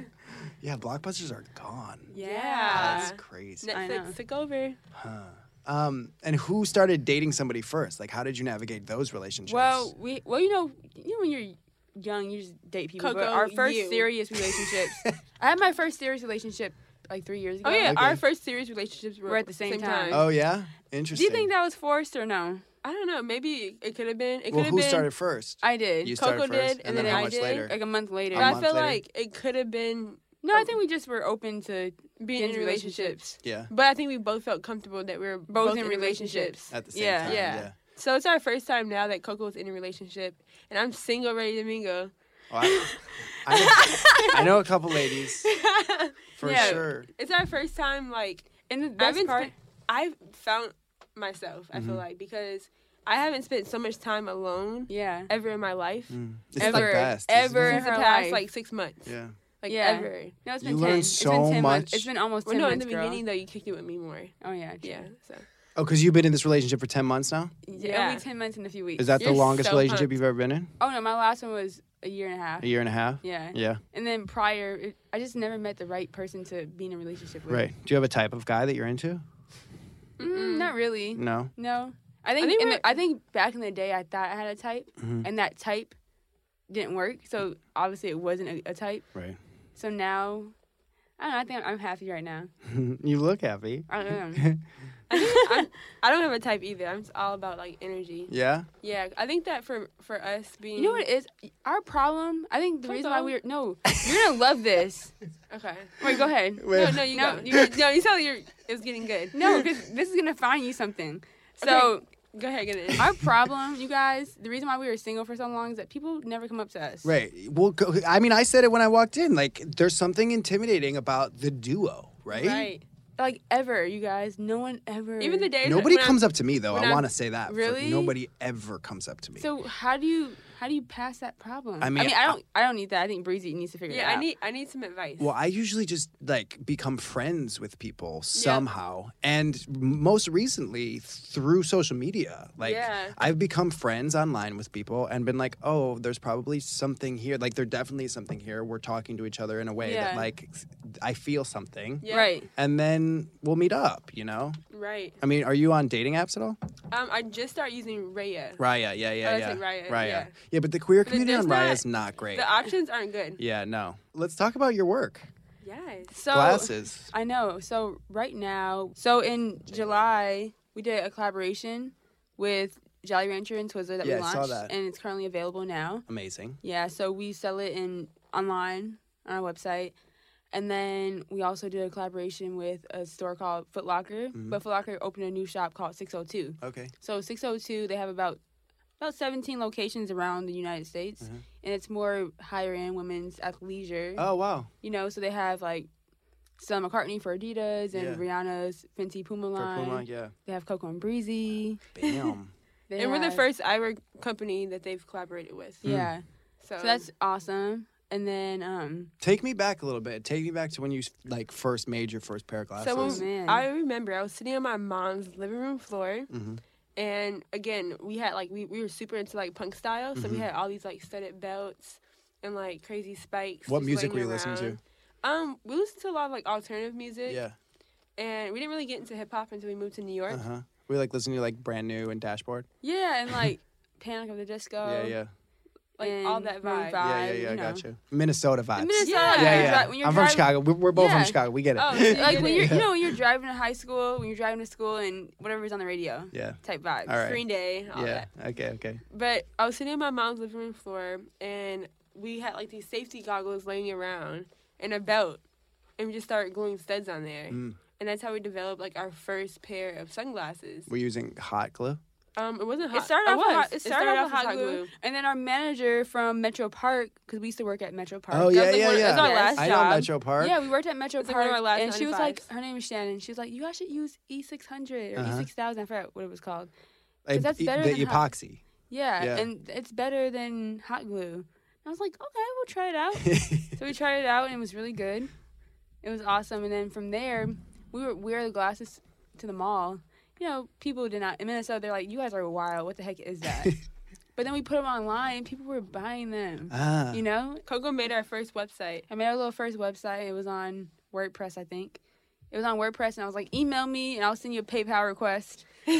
Yeah, Blockbusters are gone. Yeah. That's crazy. I know. Netflix took over. Huh. Um, and who started dating somebody first? Like, how did you navigate those relationships? Well, we well, you know, you know when you're young, you just date people. but Coco, our first you. serious relationships, I had my first serious relationship like three years ago. Oh yeah, Okay. our first serious relationships were, We're at the same time. oh yeah, Do interesting. you think that was forced or no? I don't know. Maybe it could have been. It could well, have who been. started first? I did. You Coco started first, did, and and then then how I much did. later? Like a month later. But A I month feel later? like it could have been No, I think we just were open to being in Into relationships. Yeah, But I think we both felt comfortable that we were both, both, in relationships. at the same Yeah. time. Yeah. Yeah. So it's our first time now that Coco's in a relationship, and I'm single, ready to mingle. Oh, I, I, know, I know a couple ladies for Yeah. sure. It's our first time, like, And the I've best been part, spe- I've found myself, I Mm-hmm. feel like, because I haven't spent so much time alone yeah, ever in my life. Mm. It's Ever, the best. isn't ever it? Since the her past, life. like, six months. Yeah. Like, Yeah. ever. no, it's You been learn ten. so it's been ten much. Months. It's been almost Well, ten no, in months, the girl. beginning, though, you kicked it with me more. Oh yeah, true. Yeah, so. Oh, because you've been in this relationship for ten months now. Yeah, only ten months in a few weeks. Is that You're the longest so relationship pumped. you've ever been in? Oh no, my last one was a year and a half. A year and a half. Yeah. Yeah. And then prior, it, I just never met the right person to be in a relationship with. Right. Do you have a type of guy that you're into? Mm, not really. No. No. I think I think think, we're- the, I think back in the day I thought I had a type, Mhm. and that type didn't work. So obviously it wasn't a, a type. Right. So now, I don't know. I think I'm happy right now. You look happy. I don't know. I'm, I don't have a type either. I'm just all about, like, energy. Yeah. Yeah, I think that for for us being... You know what it is? Our problem. I think the reason why Coco. we're no, you're gonna love this. Okay. Wait, go ahead. No, no, you No, go. you- no, you sound like you're, it's getting good. No, because this is gonna find you something. So Go ahead, get it. our problem, you guys, the reason why we were single for so long is that people never come up to us. Right. Well, go, I mean, I said it when I walked in. Like, there's something intimidating about the duo, right? Right. Like ever, you guys. No one ever. Even the days Nobody when comes I'm, up to me though. when I I'm- want to say that. For- Really? nobody ever comes up to me. So how do you how do you pass that problem? I mean, I mean, I don't I don't need that. I think Breezy needs to figure Yeah, it out. I need I need some advice. Well, I usually just like become friends with people somehow, and most recently through social media. Like, Yeah. I've become friends online with people and been like, "Oh, there's probably something here. Like, there definitely is something here. We're talking to each other in a way that Yeah. like I feel something." Yeah. Right. And then we'll meet up. You know. Right. I mean, are you on dating apps at all? Um, I just started using Raya. Raya, yeah, yeah, Oh, yeah. it's like Raya, Raya. yeah. Yeah, but the queer But community on there's Raya not- is not great. The options aren't good. Yeah, no. Let's talk about your work. Yes. So Glasses. I know. So right now, so in July, we did a collaboration with Jolly Rancher and Twizzler that Yeah, we I saw launched, that. and it's currently available now. Amazing. Yeah, so we sell it in online on our website, and then we also did a collaboration with a store called Foot Locker. Mhm. But Foot Locker opened a new shop called six oh two. Okay. So six oh two, they have about about seventeen locations around the United States, Mhm. and it's more higher end women's athleisure. Oh, wow. You know, so they have like Stella McCartney for Adidas and Yeah. Rihanna's Fenty Puma For line. Puma, yeah. They have Coco and Breezy. Bam. They And we're the have- first eyewear company that they've collaborated with. Yeah. So, So that's awesome. And then um Take me back a little bit. Take me back to when you like first made your first pair of glasses. So when- man. I remember I was sitting on my mom's living room floor, Mhm. and again we had like we, we were super into like punk style, so we Mhm. had all these like studded belts and like crazy spikes. What just music were laying you listening to? around. Um, we listened to a lot of like alternative music. Yeah. And we didn't really get into hip hop until we moved to New York. Uh huh. We like listening to like Brand New and Dashboard. yeah, and like Panic of the Disco. yeah, yeah. Like and all that Maroon vibe. five, Yeah, yeah, yeah. I you know. got you. Minnesota vibes. And Minnesota, Yeah. Yeah, when you're yeah. dri- when you're I'm from driving- Chicago. We're, we're both Yeah. from Chicago. We get it. Oh, so you Like get when it. you're, you know, when you're driving to high school, when you're driving to school, and whatever's on the radio, yeah. type vibes. All right. Green Day, all Yeah. that. Okay. Okay. But I was sitting on my mom's living room floor, and we had like these safety goggles laying around and a belt, and we just started gluing studs on there. Mm. And that's how we developed like our first pair of sunglasses. We're using hot glue. Um, it wasn't hot. It started off was. with hot, It it started off with as hot glue. And then our manager from Metro Park, because we used to work at Metro Park. Oh That yeah, was, like, yeah, one of- yeah. That was our Yes. last I job. know Metro Park. Yeah, we worked at Metro It's like one Park, of our last and she was like, ninety-fives. her name is Shannon. She was like, you guys should use E six hundred or Uh-huh. E six thousand. I forgot what it was called. Like, that's e- better the than hot- epoxy. Yeah, Yeah. and it's better than hot glue. And I was like, okay, we'll try it out. So we tried it out, and it was really good. It was awesome. And then from there, we were wear the glasses to the mall. You know, people did not in Minnesota. They're like, you guys are wild. What the heck is that? But then we put them online. People were buying them. ah. You know, Coco made our first website. I made our little first website. It was on WordPress, I think. It was on WordPress, and I was like, email me, and I'll send you a PayPal request.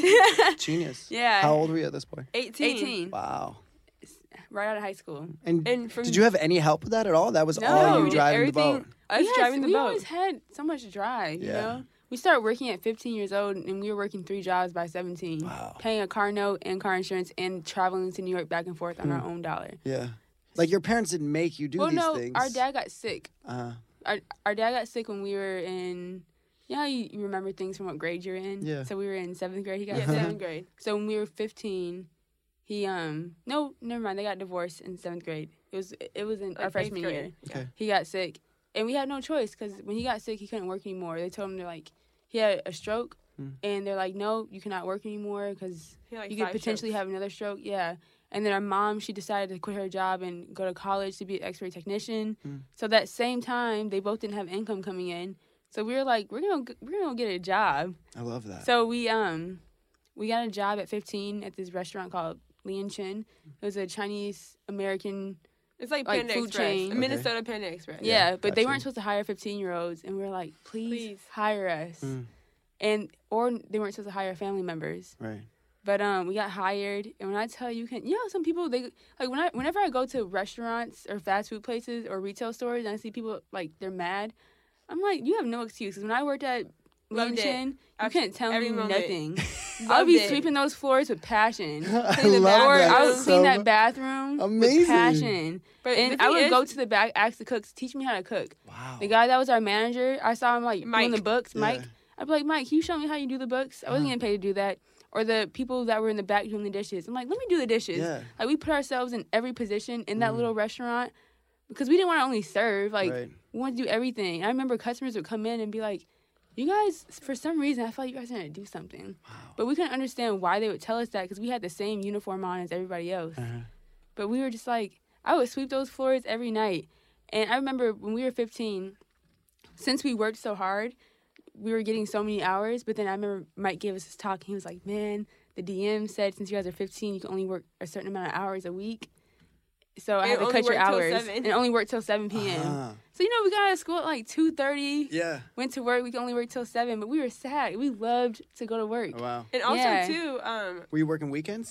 Genius. Yeah. How old were you at this point? eighteen. eighteen, Wow. right out of high school. And, And from did you have any help with that at all? That was No, all we you did driving the everything- boat. Us we had- driving the we boat. always had so much drive, you Yeah. know? We started working at fifteen years old, and we were working three jobs by seventeen. Wow. Paying a car note and car insurance and traveling to New York back and forth on our own dollar. Yeah. Like your parents didn't make you do well, these no, things. our dad got sick. Uh, Our, our dad got sick when we were in, you know how you, you remember things from what grade you're in? Yeah. So we were in seventh grade. He got Yeah, sick. seventh grade. So when we were fifteen, he, um, no, never mind. They got divorced in seventh grade. It was, it was in Like our eighth freshman grade. year. okay. He got sick, and we had no choice because when he got sick, he couldn't work anymore. They told him they're like he had a stroke, Hmm. and they're like, no, you cannot work anymore because He had, like, you could five potentially strokes. have another stroke. Yeah, and then our mom, she decided to quit her job and go to college to be an X-ray technician. Hmm. So that same time, they both didn't have income coming in. So we were like, we're gonna we're gonna get a job. I love that. So we um we got a job at fifteen at this restaurant called Lian Chin. It was a Chinese American. It's like, like, Panda food Express. chain. A Minnesota Panda Express. Yeah, but they gotcha. weren't supposed to hire fifteen-year-olds, and we were like, please, Please. hire us. Mm. And or they weren't supposed to hire family members. Right. But um, we got hired, and when I tell you, can you know some people they like when I whenever I go to restaurants or fast food places or retail stores and I see people like they're mad, I'm like, you have no excuses. When I worked at Loved it. Linchin, you I've- couldn't tell me every moment. nothing. I'll Loved be it. sweeping those floors with passion. I Clean the love Or that I would so clean that much. bathroom Amazing. with passion. But the And I thing would is- go to the back, ask the cooks, teach me how to cook. Wow. The guy that was our manager, I saw him like doing Mike. the books, Yeah. Mike. I'd be like, Mike, can you show me how you do the books? I wasn't Uh-huh. getting paid to do that. Or the people that were in the back doing the dishes. I'm like, let me do the dishes. Yeah. Like we put ourselves in every position in that Mhm. little restaurant because we didn't want to only serve. Like Right. we wanted to do everything. I remember customers would come in and be like, you guys, for some reason, I felt like you guys didn't do something. Wow. But we couldn't understand why they would tell us that because we had the same uniform on as everybody else. Uh-huh. But we were just like, I would sweep those floors every night. And I remember when we were fifteen, since we worked so hard, we were getting so many hours. But then I remember Mike gave us this talk. And he was like, man, the D M said since you guys are fifteen, you can only work a certain amount of hours a week. So I And had to only cut your work till hours. seven. And only work till seven p.m. Ah. So, you know, we got out of school at like two thirty. Yeah. Went to work. We could only work till seven. But we were sad. We loved to go to work. Oh, wow. And also Yeah. too, um, Were you working weekends too?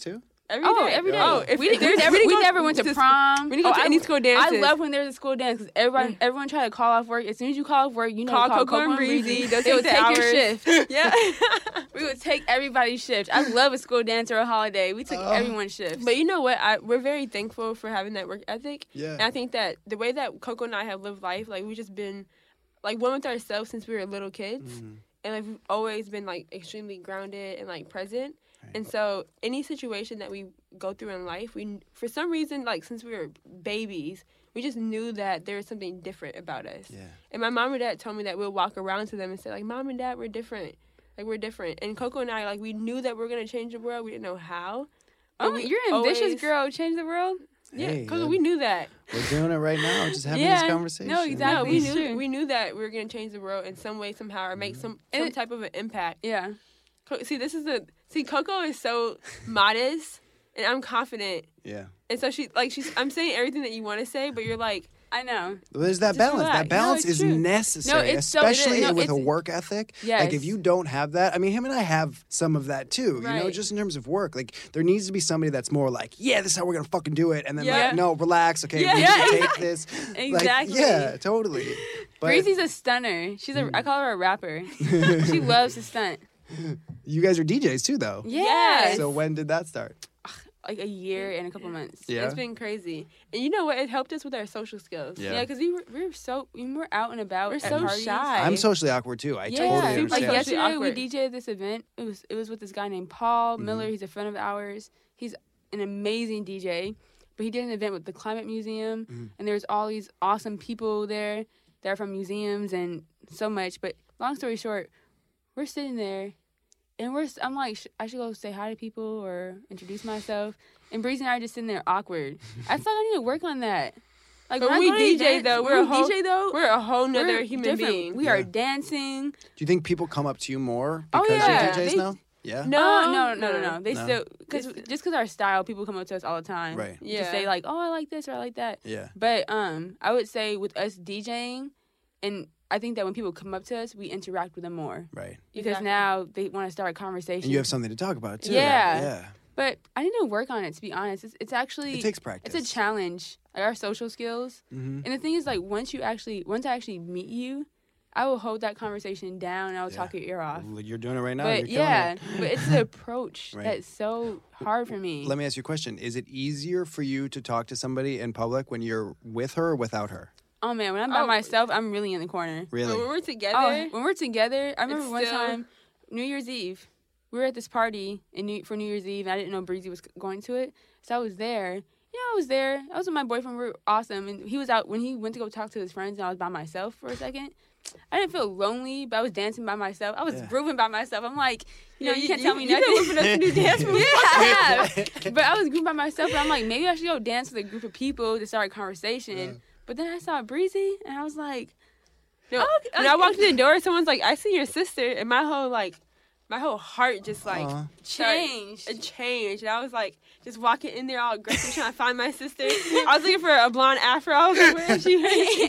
Every Oh, day. every day. Oh, if we, if we, there's- never, we we go never went to prom. We didn't go Oh, to I- any school dances. I love when there's a school dance because everyone, everyone try to call off work. As soon as you call off work, you know, Call call Coco and Breezy. They'll They would take the take your hours. shift. Yeah. We would take everybody's shift. I love a school dance or a holiday. We took Oh. everyone's shift. But you know what? I, we're very thankful for having that work ethic. Yeah. And I think that the way that Coco and I have lived life, like we've just been like one with ourselves since we were little kids. Mhm. And like we've always been like extremely grounded and like present. Right. And so any situation that we go through in life, we for some reason, like since we were babies, we just knew that there was something different about us. Yeah. And my mom and dad told me that we'll walk around to them and say like, Mom and Dad, we're different. Like we're different. And Coco and I, like we knew that we were gonna change the world. We didn't know how. But oh, we you're an ambitious always- girl. Change the world. Yeah, Hey, Coco, uh, we knew that. We're doing it right now. Just having Yeah. this conversation. No, exactly. No, we It's knew true. we knew that we were gonna change the world in some way, somehow, or make some And some it- type of an impact. Yeah. Co- See, this is the see. Coco is so modest, and I'm confident, Yeah. and so she like she's. I'm saying everything that you want to say, but you're like, I know. Well, there's that Just balance. relax. That balance No, it's is true. necessary, No, it's so- it is. especially No, with a it's- work ethic. Yes. Like if you don't have that, I mean, him and I have some of that too. You know, Right. just in terms of work, like there needs to be somebody that's more like, yeah, this is how we're gonna fucking do it, and then Yeah. like, no, relax, okay, Yeah. we Yeah. need to take this. Exactly. Like, yeah, totally. But Breezy's a stunner. She's a. I call her a rapper. She loves to stunt. you guys are D Js too, though. Yes. So when did that start? Like a year and a couple months. Yeah. it's been crazy. And you know what? It helped us with our social skills. Yeah. Yeah, because we were we were so we were out and about. We're at so parties. shy. I'm socially awkward too. I Yeah, totally super understand. like socially yesterday we awkward. D J'd at this event. It was it was with this guy named Paul Mm-hmm. Miller. He's a friend of ours. He's an amazing D J. But he did an event with the Climate Museum, Mm-hmm. and there's all these awesome people there that are from museums and so much. But long story short, we're sitting there, and we're I'm like sh- I should go say hi to people or introduce myself. And Breezy and I are just sitting there awkward. I feel like I need to work on that. Like But when I we go to D J events- though, we're when a we whole- D J though. We're a whole nother we're human different. being. We Yeah. are dancing. Do you think people come up to you more Oh, because yeah. you're D Js They- now? Yeah. No, Oh, no, no, no, no. They No? still because just because our style, people come up to us all the time. Right. To Yeah. say like, oh, I like this or I like that. Yeah. But um, I would say with us DJing, and I think that when people come up to us, we interact with them more Right. because Exactly. now they want to start a conversation. And you have something to talk about too. Yeah. Yeah. But I need to work on it. To be honest, it's, it's actually It takes practice. it's a challenge. Like our social skills, Mm-hmm. and the thing is, like once you actually once I actually meet you, I will hold that conversation down and I will Yeah. talk your ear off. You're doing it right now. But You're killing yeah, it. but it's the approach Right. that's so hard for me. Let me ask you a question. Is it easier for you to talk to somebody in public when you're with her or without her? Oh man, when I'm by Oh. myself, I'm really in the corner. Really? But when we're together, Oh, when we're together, I remember It's one still- time, New Year's Eve, we were at this party in New, for New Year's Eve, and I didn't know Breezy was going to it, so I was there. Yeah, I was there. I was with my boyfriend. We were awesome, and he was out when he went to go talk to his friends, and I was by myself for a second. I didn't feel lonely, but I was dancing by myself. I was Yeah. grooving by myself. I'm like, you know, Yeah, you, you- can't you- tell me you nothing. been whipping up some new dance moves. Yeah, I have. But I was grooving by myself, and I'm like, maybe I should go dance with a group of people to start a conversation. Yeah. But then I saw Breezy, and I was like, No, Oh, when I walked in the door, someone's like, "I see your sister," and my whole like, my whole heart just like Aw. changed. it changed, and I was like, just walking in there all aggressive, trying to find my sister. I was looking for a blonde afro. I was like, "Where is she?"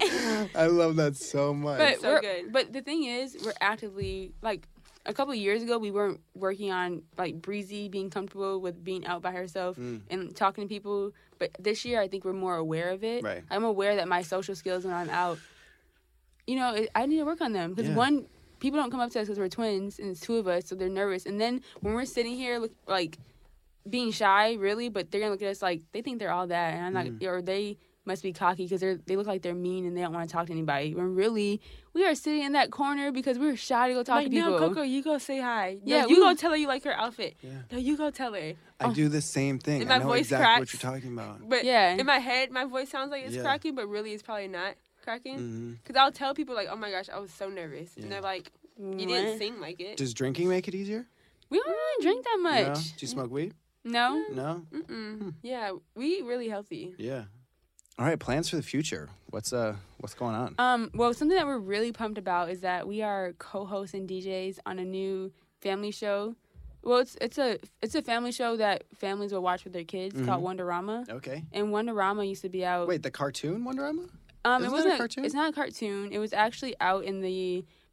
I love that so much. But so we're, good. But the thing is, we're actively like a couple of years ago, we weren't working on like Breezy being comfortable with being out by herself Mm. and talking to people. But this year, I think we're more aware of it. Right. I'm aware that my social skills when I'm out, you know, it, I need to work on them because Yeah. one, people don't come up to us because we're twins and it's two of us, so they're nervous. And then when we're sitting here, look, like being shy, really, but they're gonna look at us like they think they're all that, and I'm not, Mm. or they must be cocky because they they look like they're mean and they don't want to talk to anybody. When really, we are sitting in that corner because we're shy to go talk like, to people. no, Coco, you go say hi. Yeah, no, you we- go tell her you like her outfit. Yeah. No, you go tell her. I do the same thing. And I my know voice exactly what cracks. you're talking about. But Yeah. in my head, my voice sounds like it's Yeah. cracking, but really it's probably not cracking. hmm Because I'll tell people like, "Oh my gosh, I was so nervous," Yeah. and they're like, "You What? didn't sing like it." Does drinking make it easier? We don't really drink that No? much. Do you smoke weed? No. No? Mm-mm. Yeah, we eat really healthy. Yeah. All right, plans for the future. What's uh what's going on? Um. Well, something that we're really pumped about is that we are co-hosts and D Js on a new family show. Well, it's it's a it's a family show that families will watch with their kids called Wonderama. Okay. And Wonderama used to be out. Wait, the cartoon Wonderama? Um, Isn't it that a wasn't. cartoon? It's not a cartoon. It was actually out in the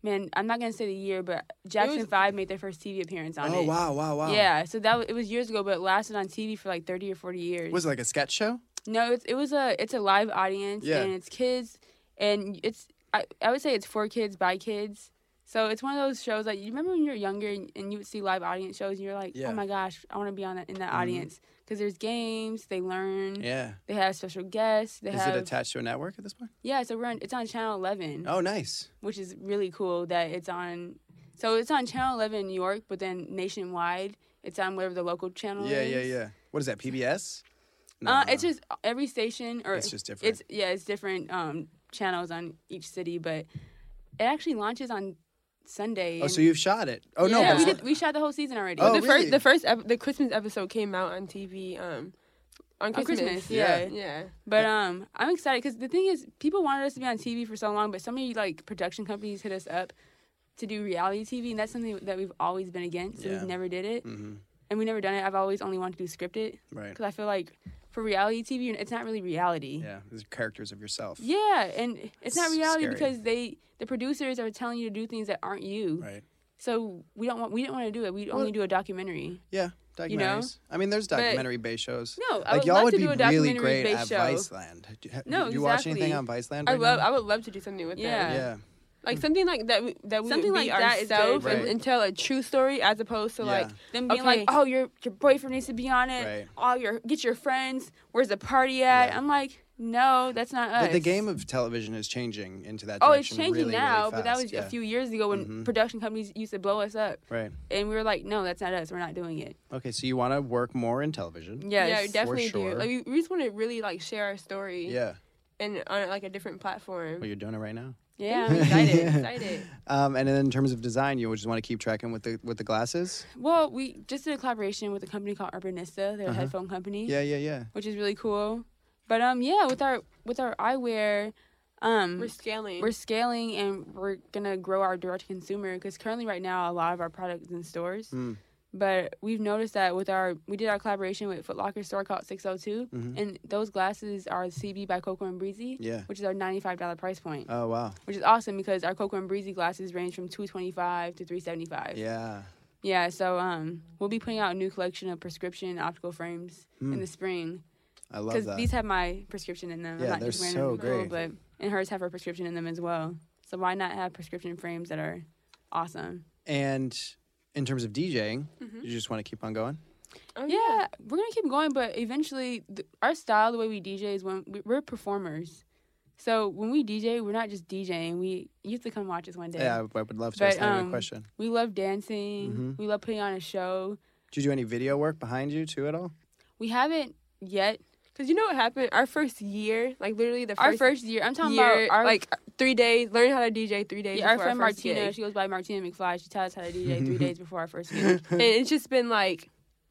man, I'm not gonna say the year, but Jackson was- Five made their first T V appearance on Oh it. wow, wow, wow. Yeah, so that was, it was years ago, but it lasted on T V for like thirty or forty years. Was it like a sketch show? No, it's, it was a it's a live audience, Yeah. and it's kids, and it's I, I would say it's for kids by kids. So it's one of those shows like you remember when you were younger and, and you would see live audience shows and you're like, Yeah. oh my gosh, I want to be on that in that Mhm. audience because there's games, they learn, Yeah. they have special guests, they Is have it attached to a network at this point? yeah, so we're on, it's on Channel eleven, Oh, nice. which is really cool that it's on. So it's on Channel eleven in New York, but then nationwide, it's on whatever the local channel Yeah, is. yeah, yeah. What is that? P B S? Uh, No. it's just every station, or It's just different. It's yeah, it's different um, channels on each city, but it actually launches on Sunday. Oh, and- so you've shot it? Oh no. yeah, but we it's- did. We shot the whole season already. Oh, the really? first, the first, ep- the Christmas episode came out on T V. Um, on On Christmas. Christmas, Yeah. yeah. Yeah. But um, I'm excited because the thing is, people wanted us to be on T V for so long, but so many like production companies hit us up to do reality T V, and that's something that we've always been against. So Yeah. we never did it, Mhm. and we never done it. I've always only wanted to do scripted Right. because I feel like for reality T V, it's not really reality. Yeah. These are characters of yourself. Yeah, and it's It's not reality scary. because they the producers are telling you to do things that aren't you. Right. So we don't want we didn't want to do it. We would only do a documentary. Yeah. Documentaries. You know? I mean, there's But- documentary-based shows. No, I Like would y'all love would to be do a really documentary great based at show. Viceland. Do you, No, do you watch anything exactly. on Viceland I right love. now? I would love to do something with Yeah. that. Yeah. Like something like that. We, that we Something would be like that is ourselves good. and, Right. and tell a true story as opposed to Yeah. like Them being Okay. like, oh, your your boyfriend needs to be on it. Right. All your get your friends. Where's the party at? Yeah. I'm like, no, that's not us. But the game of television is changing into that oh, direction. it's changing really, now, really but that fast, was yeah. a few years ago when Mhm. production companies used to blow us up, Right. and we were like, no, that's not us. We're not doing it. Okay, so you want to work more in television. Yes. yeah, we definitely sure. do. Like we, we just want to really like share our story Yeah. and on like a different platform. Well, you're doing it right now. Yeah, I'm excited. excited. Um, and then in terms of design, you just want to keep tracking with the with the glasses. Well, we just did a collaboration with a company called Urbanista. They're a Uh-huh. headphone company. Yeah, yeah, yeah. Which is really cool. But um, yeah, with our with our eyewear, um, We're scaling. we're scaling and we're gonna grow our direct to consumer because currently right now a lot of our product is in stores. Mm. But we've noticed that with our we did our collaboration with Foot Locker store called six oh two, Mhm. and those glasses are C B by Coco and Breezy, Yeah. which is our ninety-five dollars price point, Oh wow. which is awesome because our Coco and Breezy glasses range from two twenty-five to three seventy-five. Yeah. Yeah, so um, we'll be putting out a new collection of prescription optical frames Mm. in the spring. I love Because that. these have my prescription in them. Yeah, I'm not they're just wearing so them for great. but and hers have her prescription in them as well. So why not have prescription frames that are awesome? And in terms of DJing, Mm-hmm. you just want to keep on going. oh, Yeah, we're gonna keep going, but eventually, th- our style, the way we D J is when we, we're performers. So when we D J, we're not just DJing. We you have to come watch us one day. Yeah, I, I would love to. But, That's not even a um, question. We love dancing. Mhm. We love putting on a show. Did you do any video work behind you too at all? We haven't yet. Because you know what happened? Our first year, like literally the first, Our first year, I'm talking year, about our like three days, learn how to D J three days yeah, our before friend our first Martina. gig. She goes by Martina McFly. She taught us how to D J three days before our first gig. And it's just been like,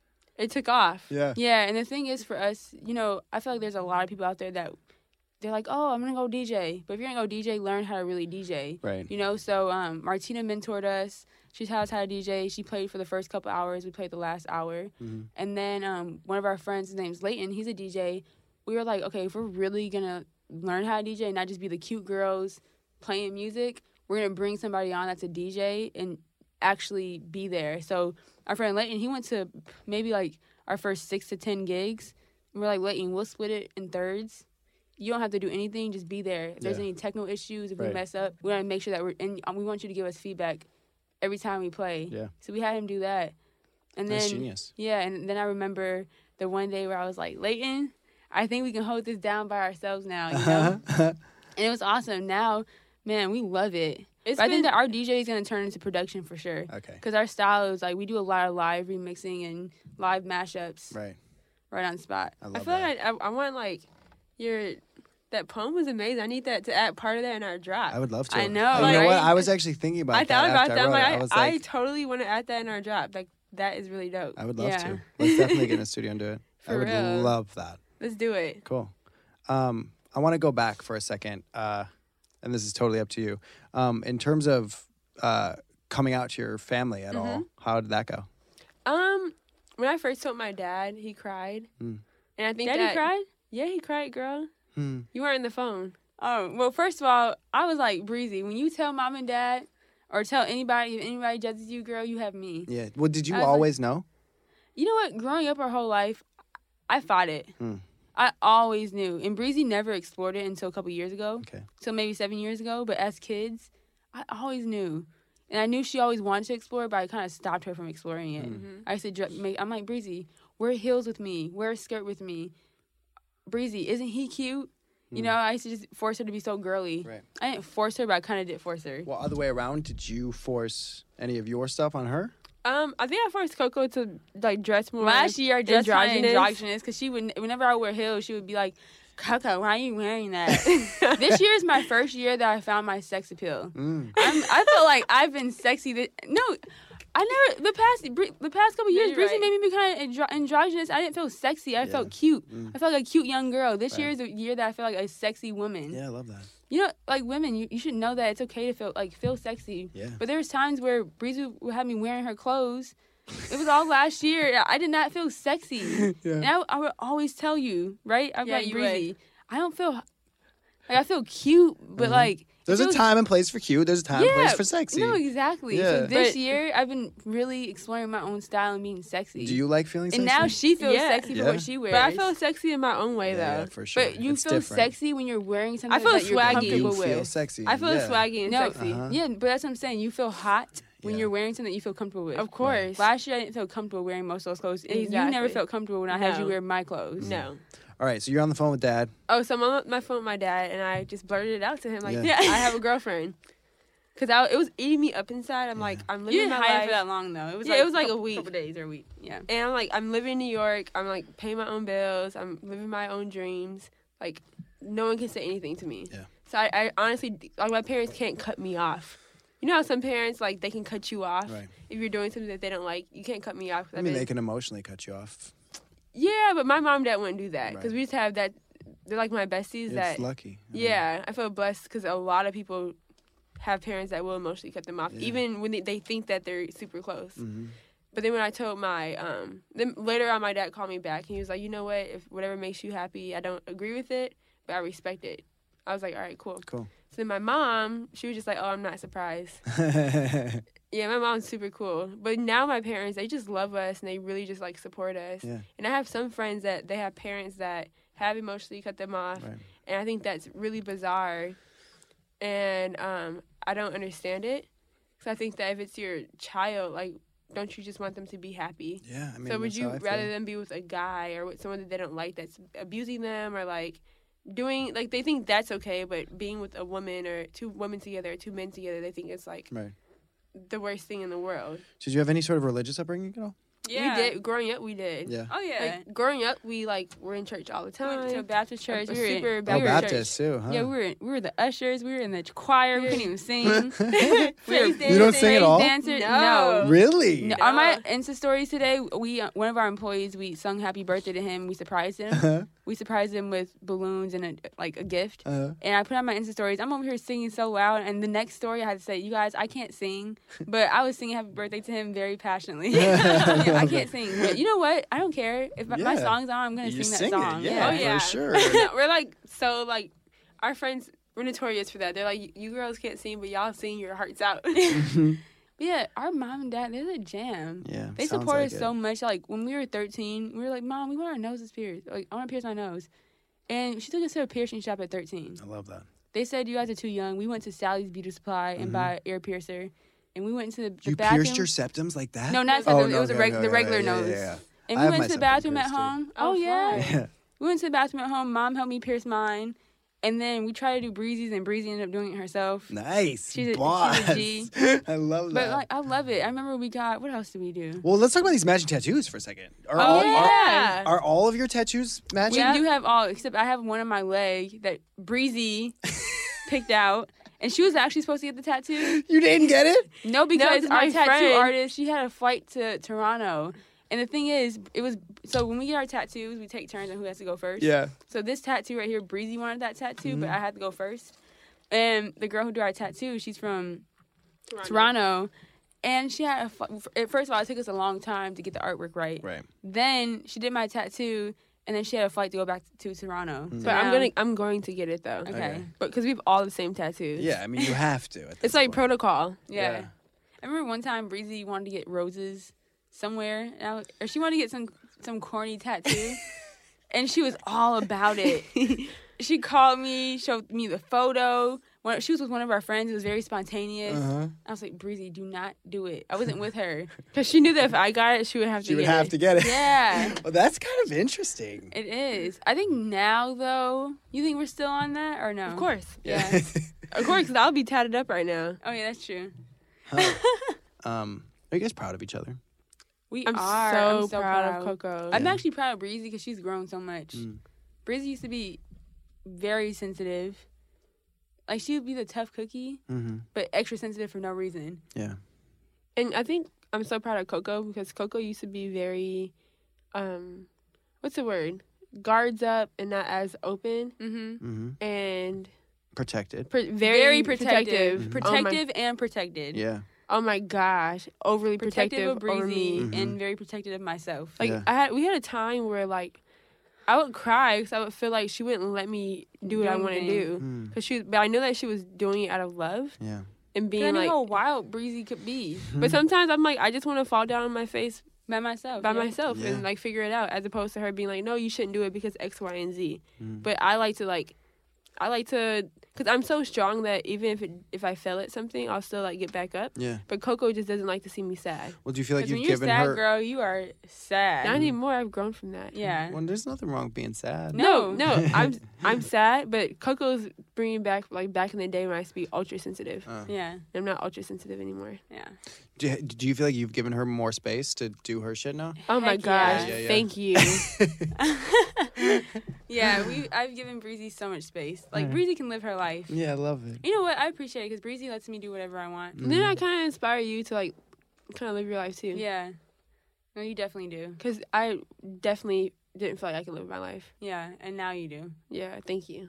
it took off. Yeah. Yeah, and the thing is for us, you know, I feel like there's a lot of people out there that they're like, oh, I'm gonna go D J. But if you're gonna go D J, learn how to really D J. Right. You know, so um, Martina mentored us. She taught us how to D J. She played for the first couple hours. We played the last hour. Mhm. And then um, one of our friends, his name's Leighton, he's a D J. We were like, okay, if we're really gonna learn how to D J and not just be the cute girls playing music, we're gonna bring somebody on that's a D J and actually be there. So our friend Leighton, he went to maybe like our first six to ten gigs. And we're like, Leighton, we'll split it in thirds. You don't have to do anything, just be there. If there's Yeah. any technical issues, if Right. we mess up, we want to make sure that we're and um, we want you to give us feedback every time we play. Yeah. So we had him do that. And That's then genius. yeah, and then I remember the one day where I was like, Leighton, I think we can hold this down by ourselves now, you know? And it was awesome. Now, man, we love it. It's But I think been- that our D J is going to turn into production for sure. Okay. Because our style is like, we do a lot of live remixing and live mashups Right. right on spot. I I love feel that. like I, I, I want like your that poem was amazing. I need that to add part of that in our drop. I would love to. I know, And you know what? right? I was actually thinking about I that. thought about after that. I I'm wrote like, it. I, I was I like, totally want to add that in our drop. Like that is really dope. I would love Yeah. to. Let's definitely get in the studio and do it. I For would real. love that. Let's do it. Cool. Um, I want to go back for a second, uh, and this is totally up to you. Um, in terms of uh, coming out to your family at all, Mm-hmm. how did that go? Um, when I first told my dad, he cried, Hmm. and I think Daddy that, cried? Yeah, he cried, girl. Hmm. You weren't on the phone. Oh, well, first of all, I was like, Breezy, when you tell mom and dad, or tell anybody, if anybody judges you, girl, you have me. Yeah. Well, did you I was always know? You know what? Growing up our whole life, I fought it. Hmm. I always knew. And Breezy never explored it until a couple years ago. Okay. So maybe seven years ago. But as kids, I always knew. And I knew she always wanted to explore, but I kind of stopped her from exploring it. Mm-hmm. I used to, dr- make, I'm like, Breezy, wear heels with me. Wear a skirt with me. Breezy, isn't he cute? You know, I used to just force her to be so girly. Right. I didn't force her, but I kind of did force her. Well, other way around, did you force any of your stuff on her? Um, I think I forced Coco to like dress more. Last year, I dressed kind of androgynous. androgynous because she would. Whenever I wear heels, she would be like, "Coco, why are you wearing that?" This year is my first year that I found my sex appeal. Mm. I'm, I feel like I've been sexy. That, no, I never. The past Bre- the past couple No, years, you're Breezy right. made me be kind of andro- androgynous. I didn't feel sexy. I Yeah. felt cute. Mm. I felt like a cute young girl. This Right. year is a year that I feel like a sexy woman. Yeah, I love that. You know, like women, you, you should know that it's okay to feel like feel sexy. Yeah. But there was times where Breezy would have me wearing her clothes. It was all last year. I did not feel sexy. Yeah. And I, I would always tell you, right? I'm Yeah, like, you Breezy, I don't feel, like, I feel cute, but Mhm. like. There's it a feels- time and place for cute. There's a time and Yeah, place for sexy. No, exactly. Yeah. So this But- year, I've been really exploring my own style and being sexy. Do you like feeling sexy? And now she feels Yeah. sexy Yeah. for what she wears. But I feel sexy in my own way, yeah, though. yeah, for sure. But you It's feel different. sexy when you're wearing something I feel that you're swaggy. comfortable You with. feel sexy. I feel yeah. swaggy and No, sexy. Uh-huh. Yeah, but that's what I'm saying. You feel hot when Yeah. you're wearing something that you feel comfortable with. Of course. Last year, I didn't feel comfortable wearing most of those clothes. And you never Exactly. felt comfortable when I had you No. wear my clothes. No. All right, so you're on the phone with Dad. Oh, so I'm on my phone with my dad, and I just blurted it out to him like, Yeah. I have a girlfriend. Because I it was eating me up inside. I'm like, I'm You living didn't my hide it life. for that long, though. It was Yeah, like, it was like a couple- week. couple days or a week. Yeah. And I'm like, I'm living in New York. I'm like paying my own bills. I'm living my own dreams. Like, no one can say anything to me. Yeah. So I, I honestly, like, my parents can't cut me off. You know how some parents, like, they can cut you off Right. if you're doing something that they don't like? You can't cut me off. 'cause I I've mean, been- they can emotionally cut you off. Yeah, but my mom and dad wouldn't do that. Because Right. we just have that, they're like my besties It's that, lucky. I mean, yeah, I feel blessed because a lot of people have parents that will emotionally cut them off, Yeah. even when they, they think that they're super close. mhm. But then when I told my, um, then later on, my dad called me back and he was like, you know what? If whatever makes you happy, I don't agree with it, but I respect it. I was like, all right, cool. Cool. So then my mom, she was just like, oh, I'm not surprised. Yeah, my mom's super cool. But now my parents, they just love us and they really just like support us. Yeah. And I have some friends that they have parents that have emotionally cut them off. Right. And I think that's really bizarre. And um, I don't understand it. Because I think that if it's your child, like, don't you just want them to be happy? Yeah, I mean, so would that's you how I rather feel. them be with a guy or with someone that they don't like that's abusing them or like doing like they think that's okay, but being with a woman or two women together or two men together, they think it's like Right. the worst thing in the world. Did you have any sort of religious upbringing at all? We did growing up. We did. Yeah. Oh, yeah. Like growing up, we like were in church all the We went to a time. Baptist church. A We were in- super Oh, Baptist Baptist too, huh? Yeah, we were we were the ushers. We were in the choir. We couldn't even sing. we were Praise You don't sing at praise all? dancers. No. No. Really? No, on my Insta stories today, we uh, one of our employees, we sung happy birthday to him. We surprised him. Uh-huh. We surprised him with balloons and a, like a gift. Uh, And I put on my Insta stories. I'm over here singing so loud. And the next story, I had to say, you guys, I can't sing, but I was singing happy birthday to him very passionately. Yeah, I can't sing, but you know what? I don't care if my, my Yeah. song's on. I'm gonna you sing that sing song. it, yeah, Oh, yeah. for sure. We're like so like our friends. We're notorious for that. They're like, you girls can't sing, but y'all sing your hearts out. But yeah, our mom and dad, they're the jam. Yeah, They sounds support like us it. so much. Like when we were thirteen, we were like, "Mom, we want our noses pierced. Like I want to pierce my nose." And she took us to a piercing shop at thirteen. I love that. They said you guys are too young. We went to Sally's Beauty Supply and Mhm. bought ear piercer, and we went into the, the You bathroom. pierced your septums like that? No, not Oh, septum. no, it was a okay, reg- okay, the okay, regular yeah, nose. yeah, yeah. And I we have went my to the septum bathroom at pierced, too. home. Oh, Oh, yeah. fun. Yeah. We went to the bathroom at home. Mom helped me pierce mine. And then we tried to do Breezy's, and Breezy ended up doing it herself. Nice. She's a- she's a boss. G. I love that. But like, I love it. I remember we got, what else did we do? well, let's talk about these matching tattoos for a second. Are, Oh, all, yeah. are, are all of your tattoos matching? We do have all, except I have one on my leg that Breezy picked out. And she was actually supposed to get the tattoo. You didn't get it? No, because 'cause our my tattoo friend- artist, she had a flight to Toronto. And the thing is, it was, so when we get our tattoos, we take turns on who has to go first. Yeah. So this tattoo right here, Breezy wanted that tattoo, but Mhm. I had to go first. And the girl who did our tattoo, she's from Toronto. And she had a, fu- first of all, it took us a long time to get the artwork right. Right. Then she did my tattoo, and then she had a flight to go back to Toronto. Mm. So But I'm now- gonna I'm going to get it though. Okay. Okay. But because we have all the same tattoos. Yeah, I mean, you have to. At this It's like point. protocol. Yeah. Yeah. I remember one time Breezy wanted to get roses somewhere, and I was, or she wanted to get some some corny tattoo, and she was all about it. She called me, showed me the photo. One, she was with one of our friends. It was very spontaneous. Uh-huh. I was like, Breezy, do not do it. I wasn't with her. Because she knew that if I got it, she would have to She would get have it. to get it. Yeah. Well, that's kind of interesting. It is. I think now, though, you think we're still on that or no? Of course. Yeah. Of course, because I'll be tatted up right now. Oh, yeah, that's true. Huh. Um, are you guys proud of each other? We I'm are. so, I'm so proud, of Coco. I'm Yeah. actually proud of Breezy because she's grown so much. Mm. Breezy used to be very sensitive. Like, she would be the tough cookie, Mm-hmm. but extra sensitive for no reason. Yeah. And I think I'm so proud of Coco because Coco used to be very, um, what's the word? Guards up and not as open. Mm-hmm. Mm-hmm. And Protected. pr- very, Very protective. Mhm. Protective and protected. Yeah. Oh my gosh, overly Protective, protective, of over Breezy me. Mhm. and very protective of myself. Like Yeah. I had, we had a time where like I would cry because I would feel like she wouldn't let me do what Do I want to anything. do. Mm. Cause she, but I know that she was doing it out of love Yeah. and I being know like. how wild Breezy could be But sometimes I'm like, I just want to fall down on my face by myself. by yeah. myself Yeah. and like figure it out, as opposed to her being like, no, you shouldn't do it because X, Y, and Z. Mm. But I like to like, I like to, cause I'm so strong that even if it, if I fail at something, I'll still like get back up. Yeah. But Coco just doesn't like to see me sad. Well, do you feel like 'Cause you've when you're given sad, her? girl, you are sad. Not anymore. I've grown from that. Yeah. Well, there's nothing wrong with being sad. No. No, no, I'm I'm sad, but Coco's bringing back like back in the day when I used to be ultra sensitive. Uh, Yeah. I'm not ultra sensitive anymore. Yeah. do, you, do you feel like you've given her more space to do her shit now? Oh my Heck gosh! Yeah, yeah, yeah. Thank you. Yeah, we. I've given Breezy so much space. Like, Alright. Breezy can live her life. Yeah, I love it. You know what? I appreciate it because Breezy lets me do whatever I want. Mm. Then I kind of inspire you to like kind of live your life too. Yeah. No, you definitely do. Because I definitely didn't feel like I could live my life. Yeah, and now you do. Yeah. Thank you.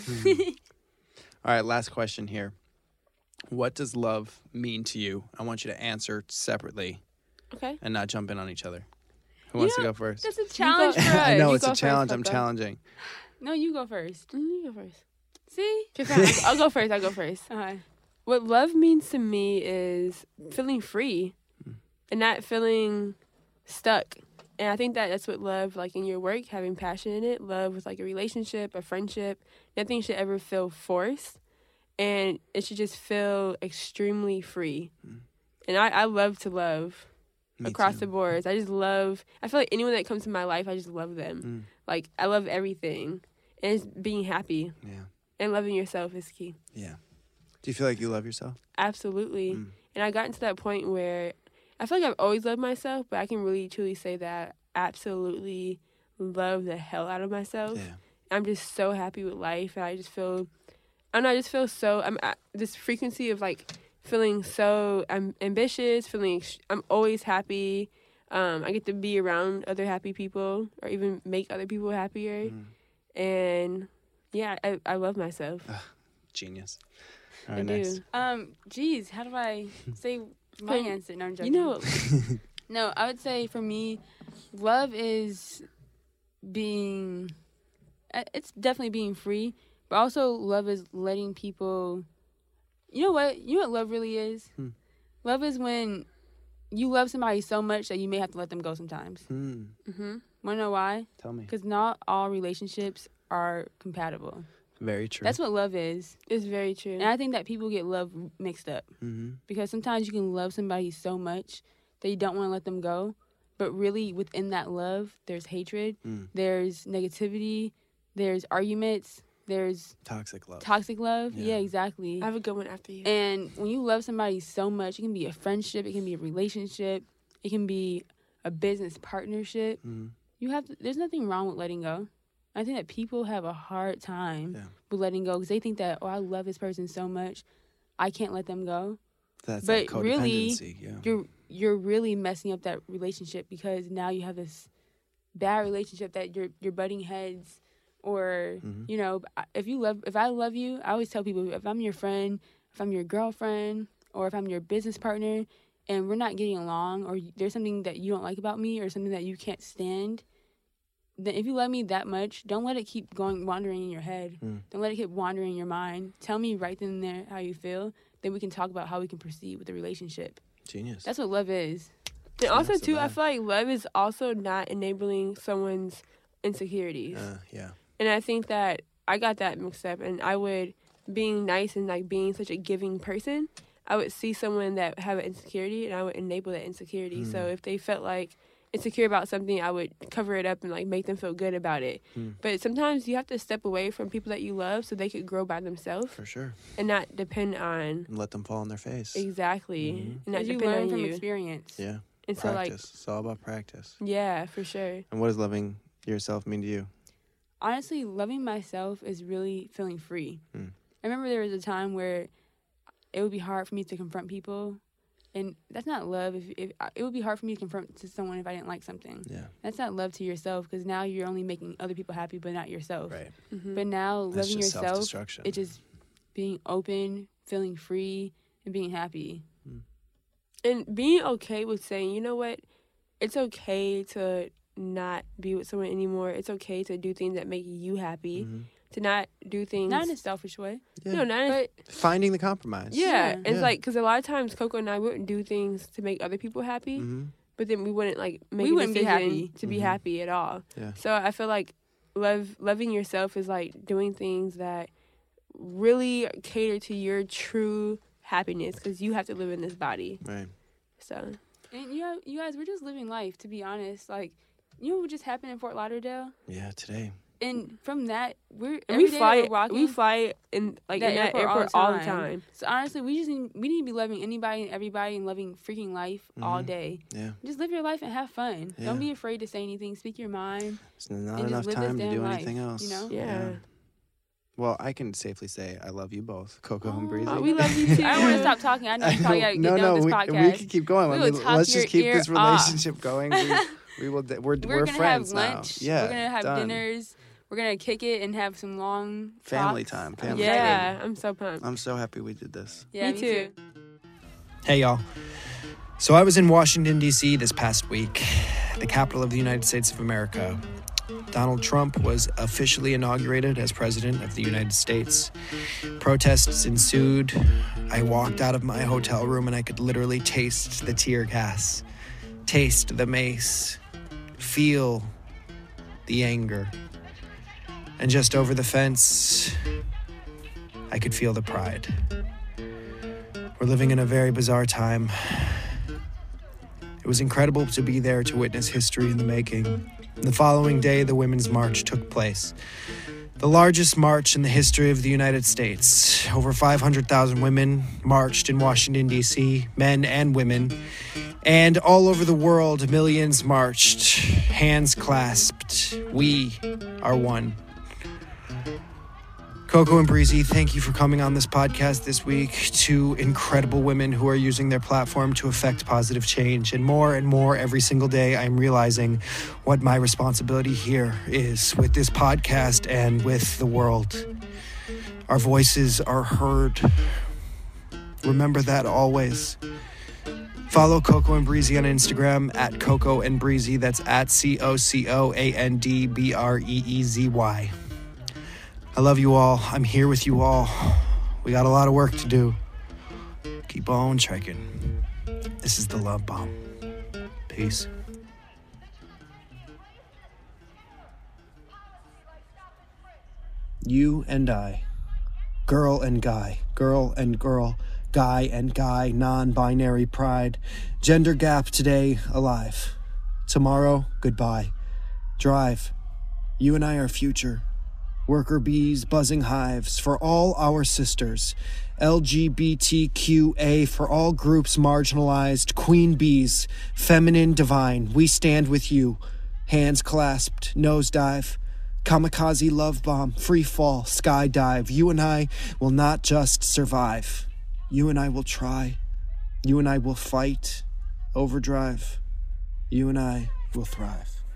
All right, last question here. What does love mean to you? I want you to answer separately Okay. and not jump in on each other. Who You wants to know, go first? That's a challenge for us. I know You it's go a first, challenge. I'm Coco. challenging. No, you go first. Mm, you go first. See? Okay, fine. I'll, I'll go first. I'll go first. Uh, What love means to me is feeling free and not feeling stuck. And I think that that's what love, like in your work, having passion in it, love with like a relationship, a friendship, nothing should ever feel forced. And it should just feel extremely free. Mm. And I, I love to love Me across too. the boards. I just love, I feel like anyone that comes to my life, I just love them. Mm. Like, I love everything. And it's being happy Yeah. and loving yourself is key. Yeah. Do you feel like you love yourself? Absolutely. Mm. And I got to that point where I feel like I've always loved myself, but I can really truly say that I absolutely love the hell out of myself. Yeah. I'm just so happy with life, and I just feel, I don't know, I just feel so, I'm at this frequency of like feeling so I'm ambitious, feeling, ex- I'm always happy. Um, I get to be around other happy people or even make other people happier. Mm. And yeah, I, I love myself. Genius. All I right, do. next. um, geez, how do I say my Like, answer? No, I'm You joking. know, No, I would say for me, love is being, uh, it's definitely being free, but also love is letting people, you know what, you know what love really is? Hmm. Love is when you love somebody so much that you may have to let them go sometimes. Mm. hmm Want to know why? Tell me. Because not all relationships are compatible. Very true. That's what love is. it's very true. And I think that people get love mixed up. Mm-hmm. Because sometimes you can love somebody so much that you don't want to let them go. But really, within that love, there's hatred, Mm. there's negativity, there's arguments, there's Toxic love. toxic love. Yeah. Yeah, exactly. I have a good one after you. And when you love somebody so much, it can be a friendship, it can be a relationship, it can be a business partnership. Mm. You have to, there's nothing wrong with letting go. I think that people have a hard time Yeah. with letting go because they think that, oh, I love this person so much, I can't let them go. That's But that really, codependency. Yeah. You're you're really messing up that relationship because now you have this bad relationship that you're you're butting heads, or Mhm. you know, if you love, if I love you, I always tell people if I'm your friend, if I'm your girlfriend, or if I'm your business partner, and we're not getting along, or there's something that you don't like about me, or something that you can't stand, then if you love me that much, don't let it keep going wandering in your head. Mm. Don't let it keep wandering in your mind. Tell me right then and there how you feel. Then we can talk about how we can proceed with the relationship. Genius. That's what love is. And also, That's so too, I bad. feel like love is also not enabling someone's insecurities. Uh, yeah. And I think that I got that mixed up. And I would, being nice and like being such a giving person, I would see someone that have an insecurity and I would enable that insecurity. Mm. So if they felt like insecure about something, I would cover it up and like make them feel good about it. Mm. But sometimes you have to step away from people that you love so they could grow by themselves For sure. and not depend on And let them fall on their face. exactly Mhm. and not Because you depend learn on from you. experience. Yeah. And so like Practice. It's all about practice. yeah, for sure. And what does loving yourself mean to you? Honestly, loving myself is really feeling free. Mm. I remember there was a time where it would be hard for me to confront people, and that's not love. If, if it would be hard for me to confront to someone if I didn't like something. Yeah. That's not love to yourself, because now you're only making other people happy, but not yourself. Right. Mm-hmm. But now That's loving just yourself, self-destruction. it's just being open, feeling free, and being happy. And being okay with saying, you know what, it's okay to not be with someone anymore. It's okay to do things that make you happy. Mhm. To not do things. Not in a selfish way. Yeah. No, not in But Finding the compromise. yeah. Yeah. It's Yeah. like, because a lot of times Coco and I wouldn't do things to make other people happy, Mm-hmm. but then we wouldn't like make We a wouldn't be decision happy. to be Mhm. happy at all. Yeah. So I feel like love loving yourself is like doing things that really cater to your true happiness, because you have to live in this body. Right. So and you know, you guys, we're just living life, to be honest. Like, you know what just happened in Fort Lauderdale? Yeah, today. And from that, we're and every we day fly we're walking. we fly in like that in that airport all airport the all the time. time. So honestly, we just need, we need to be loving anybody and everybody and loving freaking life all Mhm. day. Yeah. Just live your life and have fun. Yeah. Don't be afraid to say anything. Speak your mind. It's not And just enough live this time to damn do life, anything else. you know? Yeah. Well, I can safely say I love you both, Coco and Oh, Breezy. Oh, we love you too. I don't want to stop talking. I know you probably got to get no, down no, with this we, podcast. we can keep going. We I will mean, talk let's your just keep this ear off. relationship going. We, we will. We're we're, We're, gonna friends have lunch. now. Yeah, We're gonna have done. dinners. We're gonna kick it and have some long Family talks. time, I'm family excited. Yeah, I'm so pumped. I'm so happy we did this. Yeah, Me too. Hey, y'all. So I was in Washington, D C this past week, the capital of the United States of America. Donald Trump was officially inaugurated as president of the United States. Protests ensued. I walked out of my hotel room and I could literally taste the tear gas, taste the mace, feel the anger. And just over the fence, I could feel the pride. We're living in a very bizarre time. It was incredible to be there to witness history in the making. The following day, the Women's March took place. The largest march in the history of the United States. Over five hundred thousand women marched in Washington, D C, men and women. And all over the world, millions marched, hands clasped. We are one. Coco and Breezy, thank you for coming on this podcast this week. Two incredible women who are using their platform to affect positive change. And more and more every single day, I'm realizing what my responsibility here is with this podcast and with the world. Our voices are heard. Remember that always. Follow Coco and Breezy on Instagram at Coco and Breezy. That's at C O C O A N D B R E E Z Y. I love you all. I'm here with you all. We got a lot of work to do. Keep on trekking. This is the Love Bomb. Peace. You and I. Girl and guy. Girl and girl. Guy and guy. Non-binary pride. Gender gap today alive. Tomorrow, goodbye. Drive. You and I are future. Worker bees, buzzing hives, for all our sisters. L G B T Q A, for all groups marginalized. Queen bees, feminine divine, we stand with you. Hands clasped, nosedive. Kamikaze love bomb, free fall, skydive. You and I will not just survive. You and I will try. You and I will fight. Overdrive. You and I will thrive.